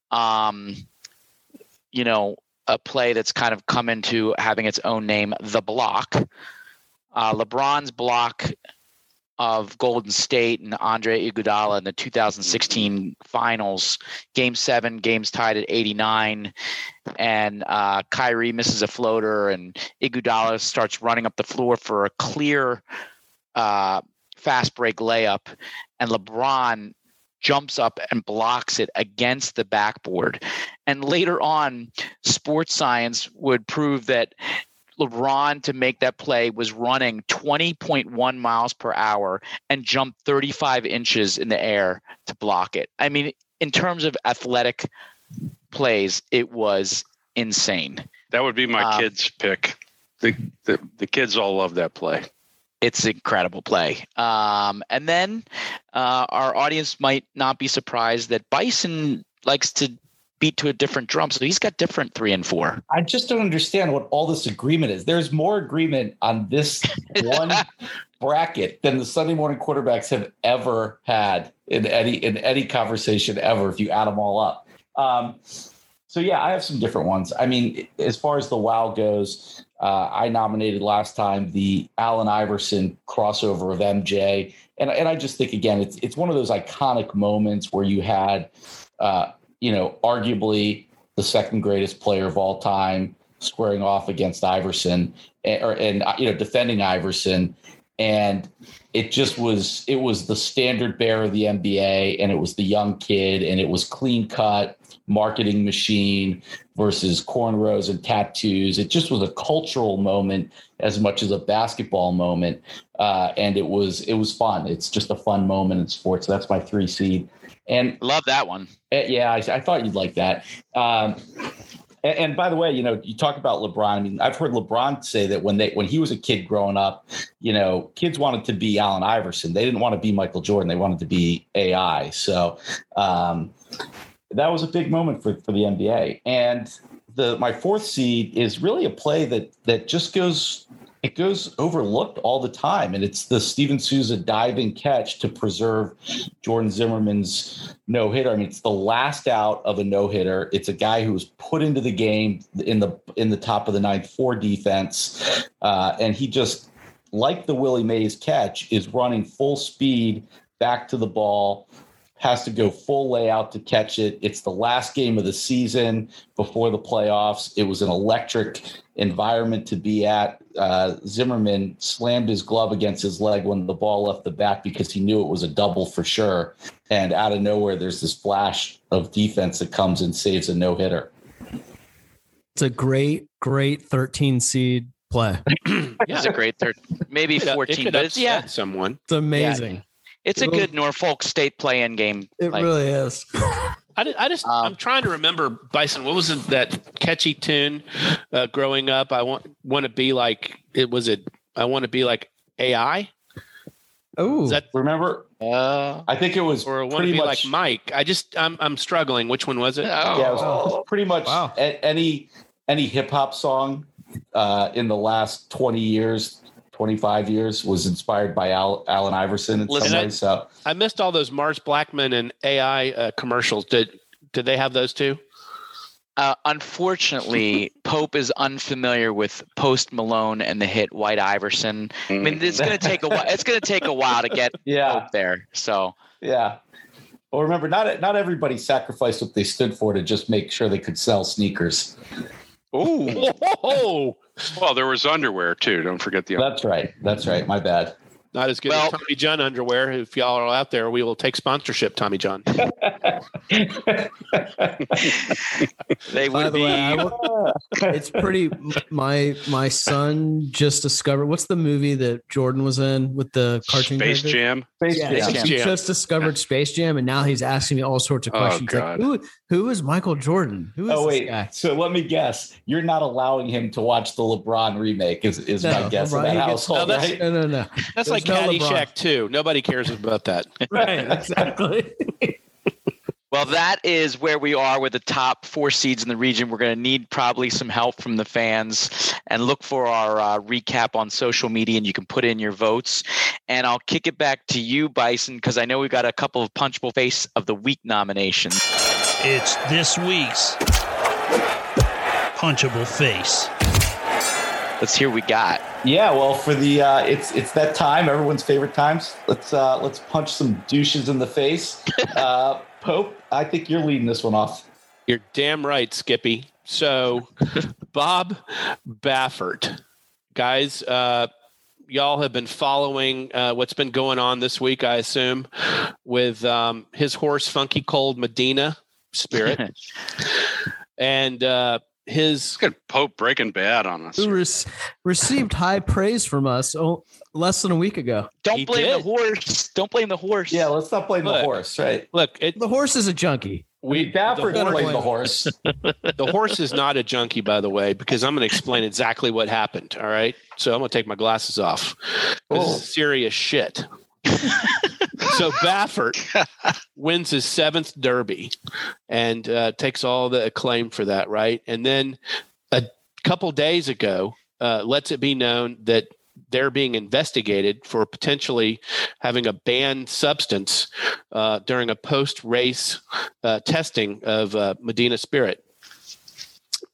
Speaker 3: a play that's kind of come into having its own name, The Block. LeBron's block of Golden State and Andre Iguodala in the 2016 finals, Game 7, games tied at 89, and Kyrie misses a floater, and Iguodala starts running up the floor for a clear fast break layup, and LeBron jumps up and blocks it against the backboard. And later on, sports science would prove that LeBron, to make that play, was running 20.1 miles per hour and jumped 35 inches in the air to block it. I mean, in terms of athletic plays, it was insane.
Speaker 5: That would be my kids' pick. The kids all love that play.
Speaker 3: It's an incredible play. And then our audience might not be surprised that Bison likes to beat to a different drum. So he's got different 3 and 4.
Speaker 1: I just don't understand what all this agreement is. There's more agreement on this one bracket than the Sunday morning quarterbacks have ever had in any conversation ever, if you add them all up. So yeah, I have some different ones. I mean, as far as the wow goes, I nominated last time the Allen Iverson crossover of MJ, and I just think again, it's one of those iconic moments where you had, arguably the second greatest player of all time squaring off against Iverson, and defending Iverson. And it was the standard bearer of the NBA, and it was the young kid, and it was clean cut marketing machine versus cornrows and tattoos. It just was a cultural moment as much as a basketball moment. And it was fun. It's just a fun moment in sports. So that's my 3 seed. And
Speaker 3: love that one.
Speaker 1: Yeah, I thought you'd like that. And by the way, you talk about LeBron. I mean, I've heard LeBron say that when he was a kid growing up, kids wanted to be Allen Iverson. They didn't want to be Michael Jordan. They wanted to be AI. So that was a big moment for the NBA. And my 4th seed is really a play that just goes overlooked all the time. And it's the Steven Souza diving catch to preserve Jordan Zimmerman's no-hitter. I mean, it's the last out of a no-hitter. It's a guy who was put into the game in the top of the 9th for defense. And he just, like the Willie Mays catch, is running full speed back to the ball, has to go full layout to catch it. It's the last game of the season before the playoffs. It was an electric environment to be at. Zimmerman slammed his glove against his leg when the ball left the bat because he knew it was a double for sure. And out of nowhere, there's this flash of defense that comes and saves a no-hitter.
Speaker 6: It's a great 13 seed play.
Speaker 3: It's a great maybe 14, but it's
Speaker 4: someone.
Speaker 6: It's amazing.
Speaker 3: Yeah. It's a good Norfolk State play-in game.
Speaker 6: It really is.
Speaker 4: I'm trying to remember, Bison. What was that catchy tune growing up? I want to be like it. Was it? I want to be like AI.
Speaker 6: Oh,
Speaker 1: remember? I think it was.
Speaker 4: Or I want to be like Mike. I'm struggling. Which one was it?
Speaker 1: Yeah, it was pretty much any hip hop song in the last 20 years. 25 years was inspired by Allen Iverson in some ways. So
Speaker 4: I missed all those Mars Blackman and AI commercials. Did they have those too?
Speaker 3: Unfortunately, Pope is unfamiliar with Post Malone and the hit White Iverson. I mean, it's going to take a while. It's going to take a while to get Pope there. So
Speaker 1: yeah. Well, remember, not everybody sacrificed what they stood for to just make sure they could sell sneakers.
Speaker 4: Oh.
Speaker 5: Well, there was underwear too. Don't forget the
Speaker 1: underwear. That's right. My bad.
Speaker 4: Not as good as Tommy John underwear. If y'all are out there, we will take sponsorship, Tommy John.
Speaker 3: They would be.
Speaker 6: It's pretty. My son just discovered. What's the movie that Jordan was in with the cartoon?
Speaker 5: Space Jam.
Speaker 6: Space Jam. He just discovered Space Jam, and now he's asking me all sorts of questions.
Speaker 5: God.
Speaker 6: Like, who is Michael Jordan? Who is this guy?
Speaker 1: So let me guess. You're not allowing him to watch the LeBron remake. Is my guess in that household?
Speaker 6: Right? No.
Speaker 4: That's like Caddyshack 2. Nobody cares about that.
Speaker 6: Right, exactly.
Speaker 3: Well, that is where we are with the top 4 seeds in the region. We're going to need probably some help from the fans, and look for our recap on social media, and you can put in your votes. And I'll kick it back to you, Bison, because I know we've got a couple of Punchable Face of the Week nominations.
Speaker 2: It's this week's Punchable Face.
Speaker 3: Let's hear what we got.
Speaker 1: Yeah, well, for the it's that time, everyone's favorite times. Let's punch some douches in the face. Pope, I think you're leading this one off.
Speaker 4: You're damn right, Skippy. So, Bob Baffert, guys, y'all have been following what's been going on this week, I assume, with his horse, Funky Cold Medina Spirit, and his
Speaker 5: good Pope Breaking Bad on us.
Speaker 6: Who received high praise from us less than a week ago.
Speaker 3: Don't blame the horse. Don't blame the horse.
Speaker 1: Yeah, let's not blame the horse. Right?
Speaker 4: Look,
Speaker 6: the horse is a junkie.
Speaker 1: Baffert blame the horse.
Speaker 4: The horse is not a junkie, by the way, because I'm going to explain exactly what happened. All right, so I'm going to take my glasses off. This is serious shit. So Baffert wins his 7th Derby and takes all the acclaim for that, right? And then a couple days ago, lets it be known that they're being investigated for potentially having a banned substance during a post-race testing of Medina Spirit.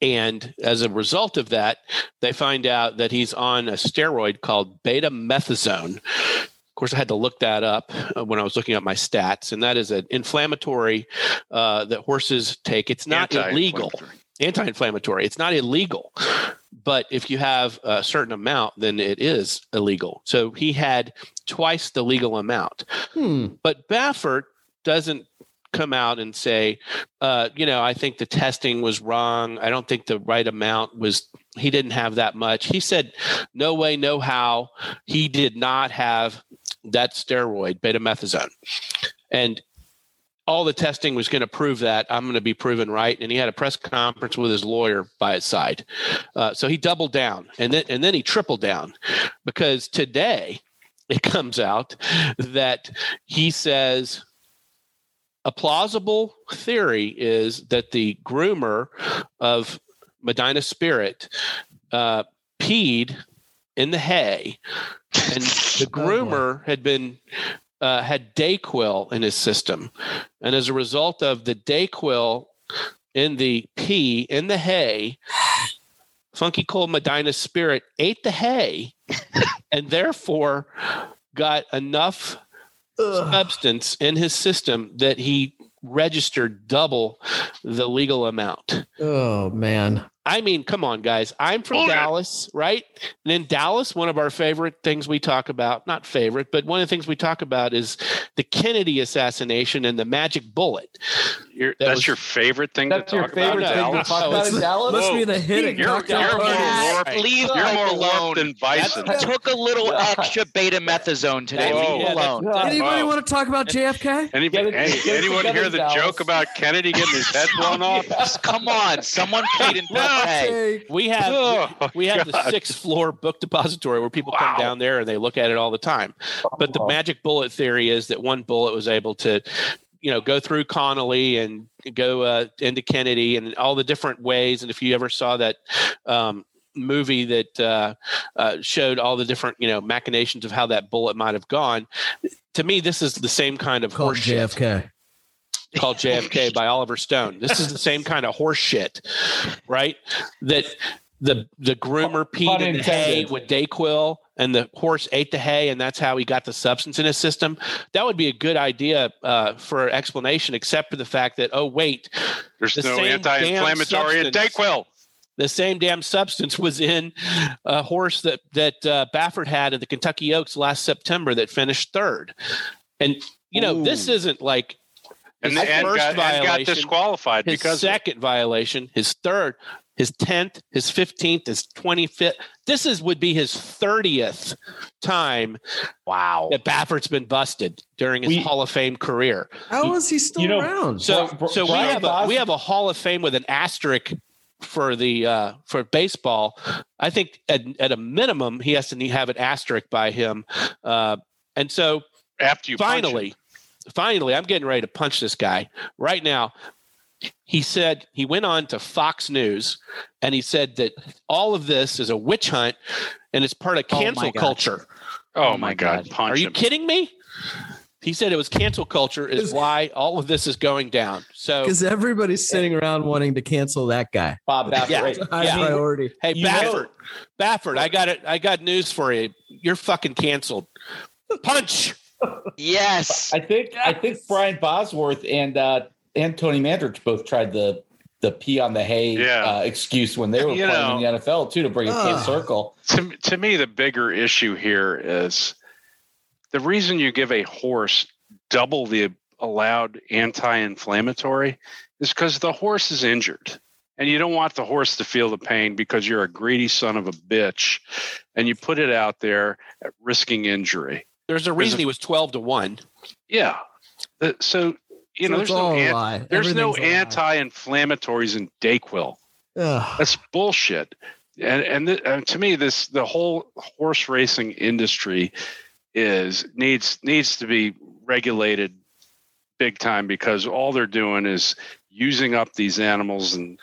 Speaker 4: And as a result of that, they find out that he's on a steroid called betamethasone. Of course, I had to look that up when I was looking up my stats, and that is an inflammatory that horses take. It's not illegal. Anti-inflammatory. It's not illegal, but if you have a certain amount, then it is illegal. So he had twice the legal amount. But Baffert doesn't come out and say, I think the testing was wrong. I don't think the right amount was, he didn't have that much. He said, no way, no how. He did not have that steroid, betamethasone. And all the testing was going to prove that. I'm going to be proven right. And he had a press conference with his lawyer by his side. So he doubled down and then he tripled down, because today it comes out that he says a plausible theory is that the groomer of Medina Spirit peed in the hay, and the groomer had Dayquil in his system, and as a result of the Dayquil in the pee in the hay, Funky Cold Medina Spirit ate the hay and therefore got enough substance in his system that he registered double the legal amount.
Speaker 6: Oh, man.
Speaker 4: I mean, come on, guys. I'm from Dallas, right? And in Dallas, one of our favorite things we talk about, not favorite, but one of the things we talk about is the Kennedy assassination and the magic bullet.
Speaker 5: That's your favorite thing to talk about in Dallas?
Speaker 6: Must be the hit.
Speaker 5: You're more warped than Bison.
Speaker 3: Took a little extra betamethasone today. Leave me alone.
Speaker 6: Anybody want to talk about JFK?
Speaker 5: Anyone hear the joke about Kennedy getting his head blown off?
Speaker 3: Come on, someone paid in Hey.
Speaker 4: We have the 6th floor book depository where people come down there and they look at it all the time. But the magic bullet theory is that one bullet was able to, go through Connolly and go into Kennedy and all the different ways. And if you ever saw that movie that showed all the different, machinations of how that bullet might have gone, to me, this is the same kind of
Speaker 6: called JFK.
Speaker 4: Called JFK by Oliver Stone. This is the same kind of horse shit, right? That the groomer peed in the hay with Dayquil and the horse ate the hay, and that's how he got the substance in his system. That would be a good idea for an explanation, except for the fact that,
Speaker 5: there's no anti-inflammatory in Dayquil.
Speaker 4: The same damn substance was in a horse that Baffert had at the Kentucky Oaks last September that finished 3rd. And, this isn't like
Speaker 5: and got disqualified
Speaker 4: his
Speaker 5: because
Speaker 4: second violation, his 3rd, his 10th, his 15th, his 25th. This would be his 30th time.
Speaker 3: Wow,
Speaker 4: that Baffert's been busted during his Hall of Fame career.
Speaker 6: How is he still around?
Speaker 4: So we have a Hall of Fame with an asterisk for the for baseball. I think at a minimum he has to have an asterisk by him. And so
Speaker 5: after you
Speaker 4: Finally, I'm getting ready to punch this guy right now. He said he went on to Fox News and he said that all of this is a witch hunt and it's part of cancel culture.
Speaker 5: Oh my God.
Speaker 4: Are you kidding me? He said it was cancel culture is why all of this is going down. So
Speaker 6: because everybody's sitting around wanting to cancel that guy.
Speaker 7: Bob Baffert.
Speaker 6: High priority.
Speaker 4: Hey, Baffert, I got news for you. You're fucking canceled. Punch.
Speaker 3: Yes.
Speaker 7: I think Brian Bosworth and Tony Mandrich both tried the pee on the hay excuse when they were playing in the NFL too, to bring it full circle.
Speaker 5: To me, the bigger issue here is the reason you give a horse double the allowed anti-inflammatory is because the horse is injured. And you don't want the horse to feel the pain because you're a greedy son of a bitch and you put it out there at risking injury.
Speaker 4: There's a reason he was 12-1.
Speaker 5: Yeah. So there's no anti-inflammatories in Dayquil. That's bullshit. And to me, the whole horse racing industry needs to be regulated big time, because all they're doing is using up these animals. And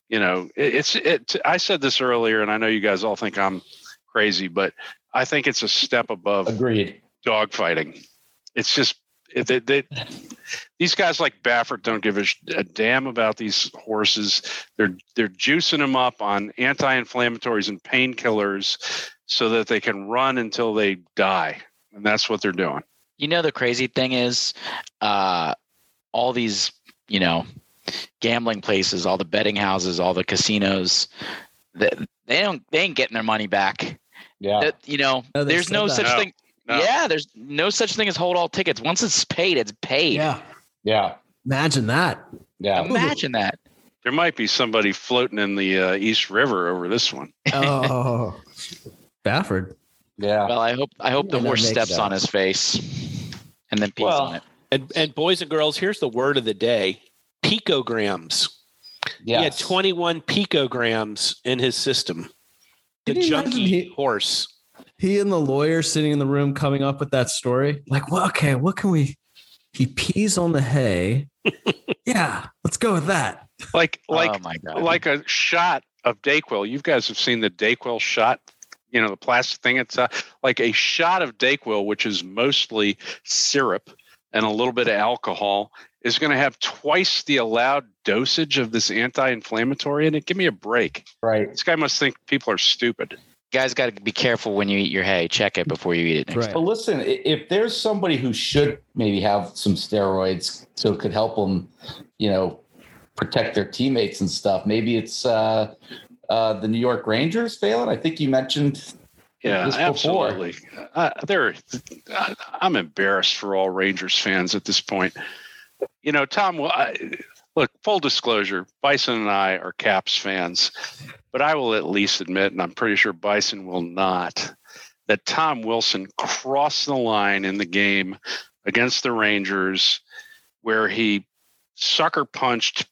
Speaker 5: I said this earlier, and I know you guys all think I'm crazy, but I think it's a step above
Speaker 7: agreed
Speaker 5: dog fighting. It's These guys like Baffert don't give a damn about these horses. They're juicing them up on anti-inflammatories and painkillers so that they can run until they die, and that's what they're doing.
Speaker 3: You know, the crazy thing is, all these, gambling places, all the betting houses, all the casinos, they ain't getting their money back.
Speaker 7: Yeah.
Speaker 3: There's no such thing. No. Yeah, there's no such thing as hold all tickets. Once it's paid, it's paid.
Speaker 6: Yeah.
Speaker 7: Yeah.
Speaker 6: Imagine that.
Speaker 7: Yeah.
Speaker 3: Imagine that.
Speaker 5: There might be somebody floating in the East River over this one.
Speaker 6: Oh, Baffert.
Speaker 7: Yeah.
Speaker 3: Well, I hope the horse steps on his face and then pees on it.
Speaker 4: And boys and girls, here's the word of the day: picograms. Yes. He had 21 picograms in his system. The junkie horse.
Speaker 6: He and the lawyer sitting in the room coming up with that story. Like, well, okay, what can we? He pees on the hay. Yeah, let's go with that.
Speaker 5: Like a shot of Dayquil. You guys have seen the Dayquil shot, the plastic thing. It's like a shot of Dayquil, which is mostly syrup and a little bit of alcohol, is going to have twice the allowed dosage of this anti-inflammatory in it. Give me a break.
Speaker 7: Right.
Speaker 5: This guy must think people are stupid.
Speaker 3: You guys got to be careful when you eat your hay. Check it before you eat it next time.
Speaker 7: But listen, if there's somebody who should maybe have some steroids so it could help them, protect their teammates and stuff, maybe it's the New York Rangers, Phelan. I think you mentioned this
Speaker 5: absolutely. I'm embarrassed for all Rangers fans at this point. Tom, look, full disclosure, Bison and I are Caps fans, but I will at least admit, and I'm pretty sure Bison will not, that Tom Wilson crossed the line in the game against the Rangers where he sucker punched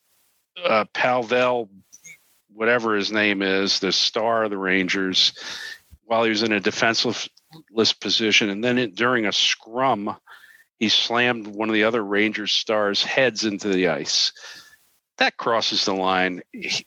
Speaker 5: Pavel, whatever his name is, the star of the Rangers, while he was in a defenseless position. And then during a scrum, he slammed one of the other Rangers stars' heads into the ice. That crosses the line.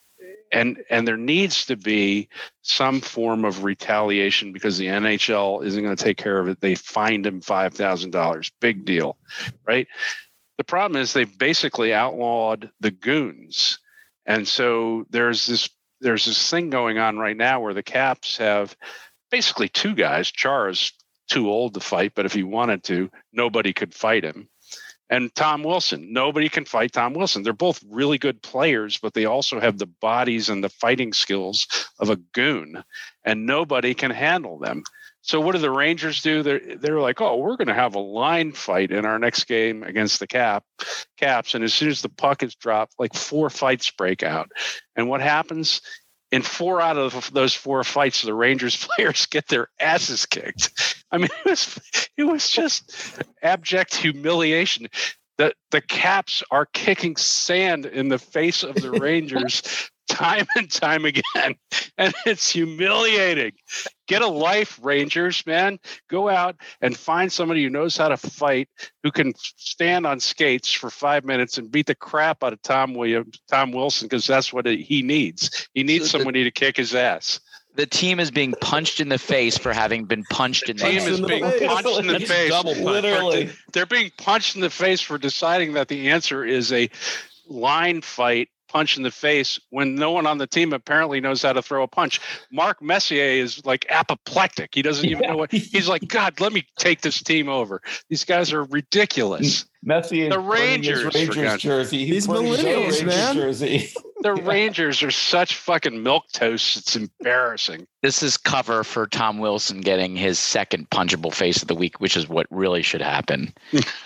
Speaker 5: And there needs to be some form of retaliation because the NHL isn't going to take care of it. They fined him $5,000. Big deal, right? The problem is they've basically outlawed the goons. And so there's this thing going on right now where the Caps have basically two guys. Chara's too old to fight, but if he wanted to, nobody could fight him. And Tom Wilson, nobody can fight Tom Wilson. They're both really good players, but they also have the bodies and the fighting skills of a goon, and nobody can handle them. So what do the Rangers do? They're like, oh, we're going to have a line fight in our next game against the Caps. And as soon as the puck is dropped, like 4 fights break out. And what happens? In 4 out of those 4 fights, the Rangers players get their asses kicked. I mean, it was just abject humiliation. The Caps are kicking sand in the face of the Rangers time and time again, and it's humiliating. Get a life, Rangers, man. Go out and find somebody who knows how to fight, who can stand on skates for 5 minutes and beat the crap out of Tom Wilson, because that's what he needs. He needs somebody to kick his ass.
Speaker 3: The team is being punched in the face for having been punched in the face.
Speaker 5: The team is being punched in the face.
Speaker 4: Double punch.
Speaker 7: Literally.
Speaker 5: They're being punched in the face for deciding that the answer is a line fight, punch in the face, when no one on the team apparently knows how to throw a punch. Mark Messier is like apoplectic. He doesn't even know what he's like. God, let me take this team over. These guys are ridiculous.
Speaker 7: Messier,
Speaker 5: the Rangers
Speaker 7: jersey.
Speaker 6: These millennials, man.
Speaker 7: Jersey.
Speaker 5: The Rangers are such fucking milquetoast. It's embarrassing.
Speaker 3: This is cover for Tom Wilson getting his second punchable face of the week, which is what really should happen.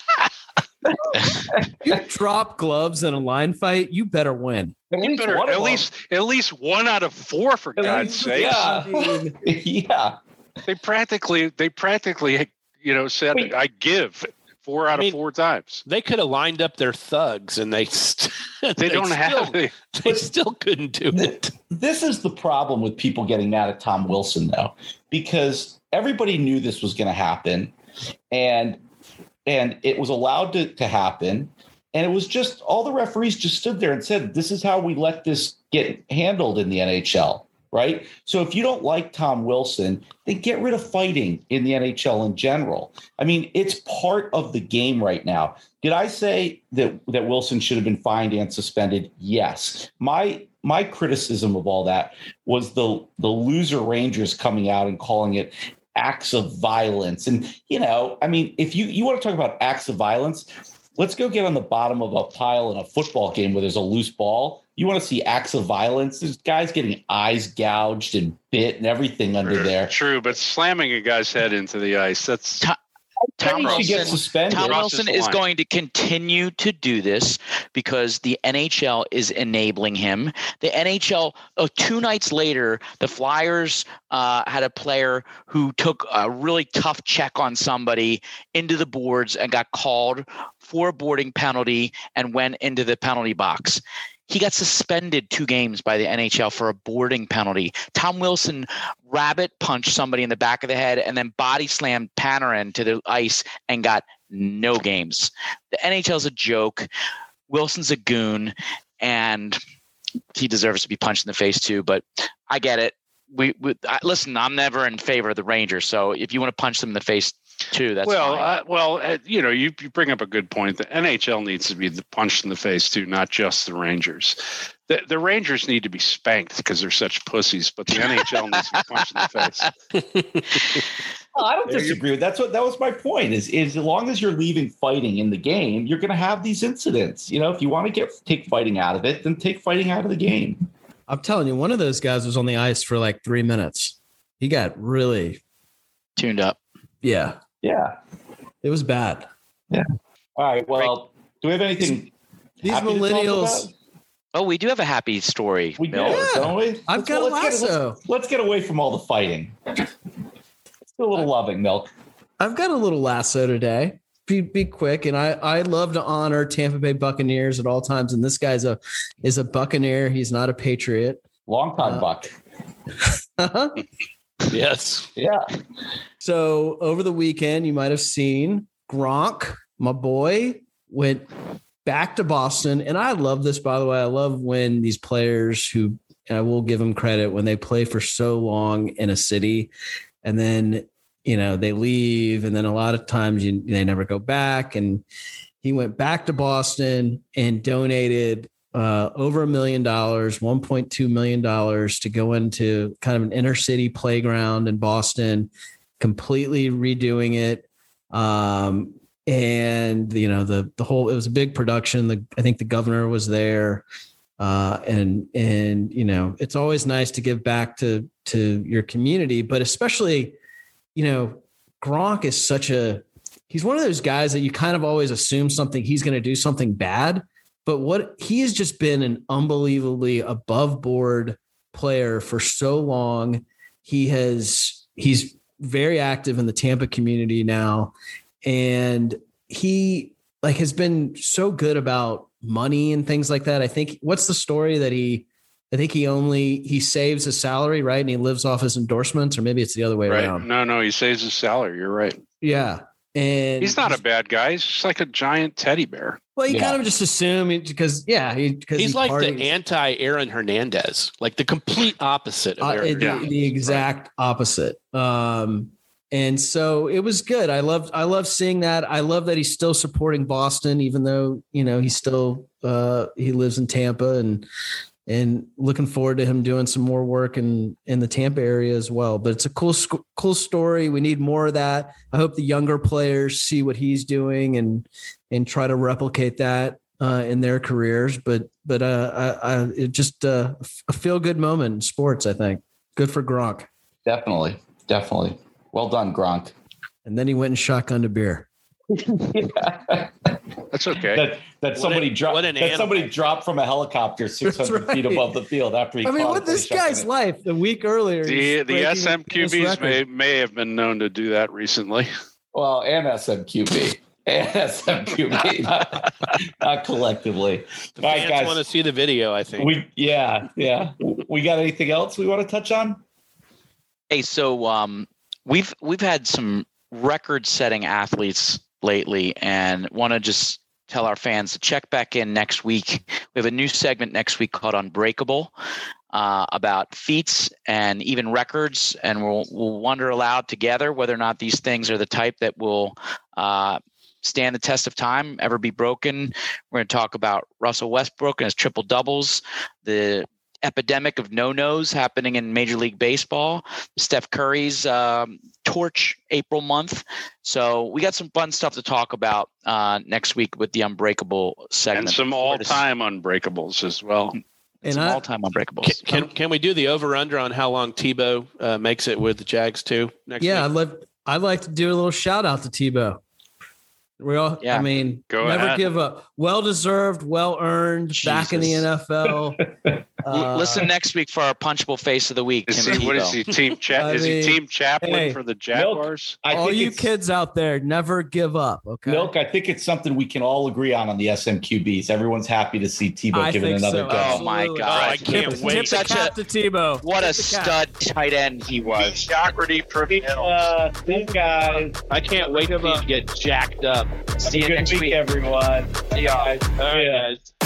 Speaker 6: You drop gloves in a line fight, you better win.
Speaker 5: At least 1 out of 4, for God's sake.
Speaker 7: Yeah.
Speaker 5: They practically said, I give 4 out of 4 times.
Speaker 4: They could have lined up their thugs, and they still couldn't do it.
Speaker 7: This is the problem with people getting mad at Tom Wilson, though, because everybody knew this was going to happen, and it was allowed to happen. And it was just all the referees just stood there and said, this is how we let this get handled in the NHL.
Speaker 1: right? So if you don't like Tom Wilson, then get rid of fighting in the NHL in general. I mean, it's part of the game right now. Did I say that Wilson should have been fined and suspended? Yes. My criticism of all that was the loser Rangers coming out and calling it acts of violence. And, I mean, if you want to talk about acts of violence, let's go get on the bottom of a pile in a football game where there's a loose ball. You want to see acts of violence? There's guys getting eyes gouged and bit and everything under there.
Speaker 5: True, but slamming a guy's head into the ice, that's...
Speaker 3: Tom Wilson is going to continue to do this because the NHL is enabling him. The NHL, 2 nights later, the Flyers had a player who took a really tough check on somebody into the boards and got called for a boarding penalty and went into the penalty box. He got suspended 2 games by the NHL for a boarding penalty. Tom Wilson rabbit punched somebody in the back of the head and then body slammed Panarin to the ice and got no games. The NHL's a joke. Wilson's a goon, and he deserves to be punched in the face too. But I get it. Listen, I'm never in favor of the Rangers. So if you want to punch them in the face too, that's fine.
Speaker 5: You bring up a good point. The NHL needs to be punched in the face too, not just the Rangers. The Rangers need to be spanked because they're such pussies, but the NHL needs to be punched in the face.
Speaker 1: I don't disagree with that. That was my point. Is as long as you're leaving fighting in the game, you're going to have these incidents. If you want to take fighting out of it, then take fighting out of the game.
Speaker 6: I'm telling you, one of those guys was on the ice for like 3 minutes. He got really
Speaker 3: tuned up.
Speaker 6: Yeah.
Speaker 1: Yeah.
Speaker 6: It was bad.
Speaker 1: Yeah. All right. Well, do we have anything?
Speaker 6: These millennials.
Speaker 3: Oh, we do have a happy story.
Speaker 1: We do, don't we?
Speaker 6: I've got a lasso.
Speaker 1: Let's get away from all the fighting. Let's do a little loving, Milk.
Speaker 6: I've got a little lasso today. Be quick, and I love to honor Tampa Bay Buccaneers at all times. And this guy's is a Buccaneer. He's not a Patriot.
Speaker 1: Long time Buck.
Speaker 4: Yes.
Speaker 1: Yeah.
Speaker 6: So over the weekend, you might have seen Gronk, my boy, went back to Boston. And I love this, by the way. I love when these players who, and I will give them credit, when they play for so long in a city and then, they leave. And then a lot of times they never go back. And he went back to Boston and donated over $1 million, $1.2 million to go into kind of an inner city playground in Boston, completely redoing it. And the whole, it was a big production. I think the governor was there. And it's always nice to give back to your community, but especially, Gronk is he's one of those guys that you kind of always assume he's going to do something bad. But he has just been an unbelievably above board player for so long. He's very active in the Tampa community now. And he has been so good about money and things like that. I think what's the story that he saves his salary, right? And he lives off his endorsements, or maybe it's the other way around.
Speaker 5: No, he saves his salary. You're right.
Speaker 6: Yeah. And
Speaker 5: he's not a bad guy. He's just like a giant teddy bear.
Speaker 6: Well, you kind of just assume because he's
Speaker 4: like the anti-Aaron Hernandez, like the complete opposite of Aaron.
Speaker 6: The exact opposite. And so it was good. I love seeing that. I love that he's still supporting Boston, even though, he's still he lives in Tampa, and looking forward to him doing some more work in the Tampa area as well. But it's a cool story. We need more of that. I hope the younger players see what he's doing and try to replicate that in their careers. But it just a feel good moment in sports, I think. Good for Gronk.
Speaker 7: Definitely. Well done, Gronk.
Speaker 6: And then he went and shotgunned a beer.
Speaker 1: Yeah.
Speaker 5: That's okay.
Speaker 1: That somebody dropped from a helicopter 600 feet above the field after he.
Speaker 6: I mean, what this guy's life the week earlier.
Speaker 5: The SMQBs may have been known to do that recently.
Speaker 7: Well, and SMQB. Not collectively.
Speaker 4: The fans want to see the video, I think.
Speaker 1: We got anything else we want to touch on?
Speaker 3: Hey, so we've had some record-setting athletes lately, and want to just tell our fans to check back in next week. We have a new segment next week called Unbreakable. about feats and even records, and we'll wonder aloud together whether or not these things are the type that will stand the test of time, ever be broken. We're going to talk about Russell Westbrook and his triple doubles, the epidemic of no-nos happening in Major League Baseball, Steph Curry's torch April month. So we got some fun stuff to talk about next week with the Unbreakable segment.
Speaker 5: And some all-time Unbreakables as well.
Speaker 3: And some all-time Unbreakables.
Speaker 4: Can we do the over-under on how long Tebow makes it with the Jags too next week?
Speaker 6: I'd like to do a little shout-out to Tebow. I mean,
Speaker 5: Go
Speaker 6: never
Speaker 5: ahead.
Speaker 6: give up. Well-deserved, well-earned, back in the NFL.
Speaker 3: Listen next week for our punchable face of the week.
Speaker 5: Is
Speaker 3: Tim
Speaker 5: he, what is
Speaker 3: Tebow.
Speaker 5: he, Team Chaplin for the Jaguars?
Speaker 6: All you kids out there, never give up, okay?
Speaker 1: Milk, I think it's something we can all agree on the SMQBs. Everyone's happy to see Tebow give it another go.
Speaker 3: Oh, my God.
Speaker 4: I can't wait.
Speaker 6: Tip the cap to Tebow.
Speaker 3: What a stud tight end he was.
Speaker 5: Doherty
Speaker 8: These guys.
Speaker 4: I can't wait to get jacked up.
Speaker 3: See you next week,
Speaker 8: everyone.
Speaker 3: See y'all.
Speaker 8: All right, guys.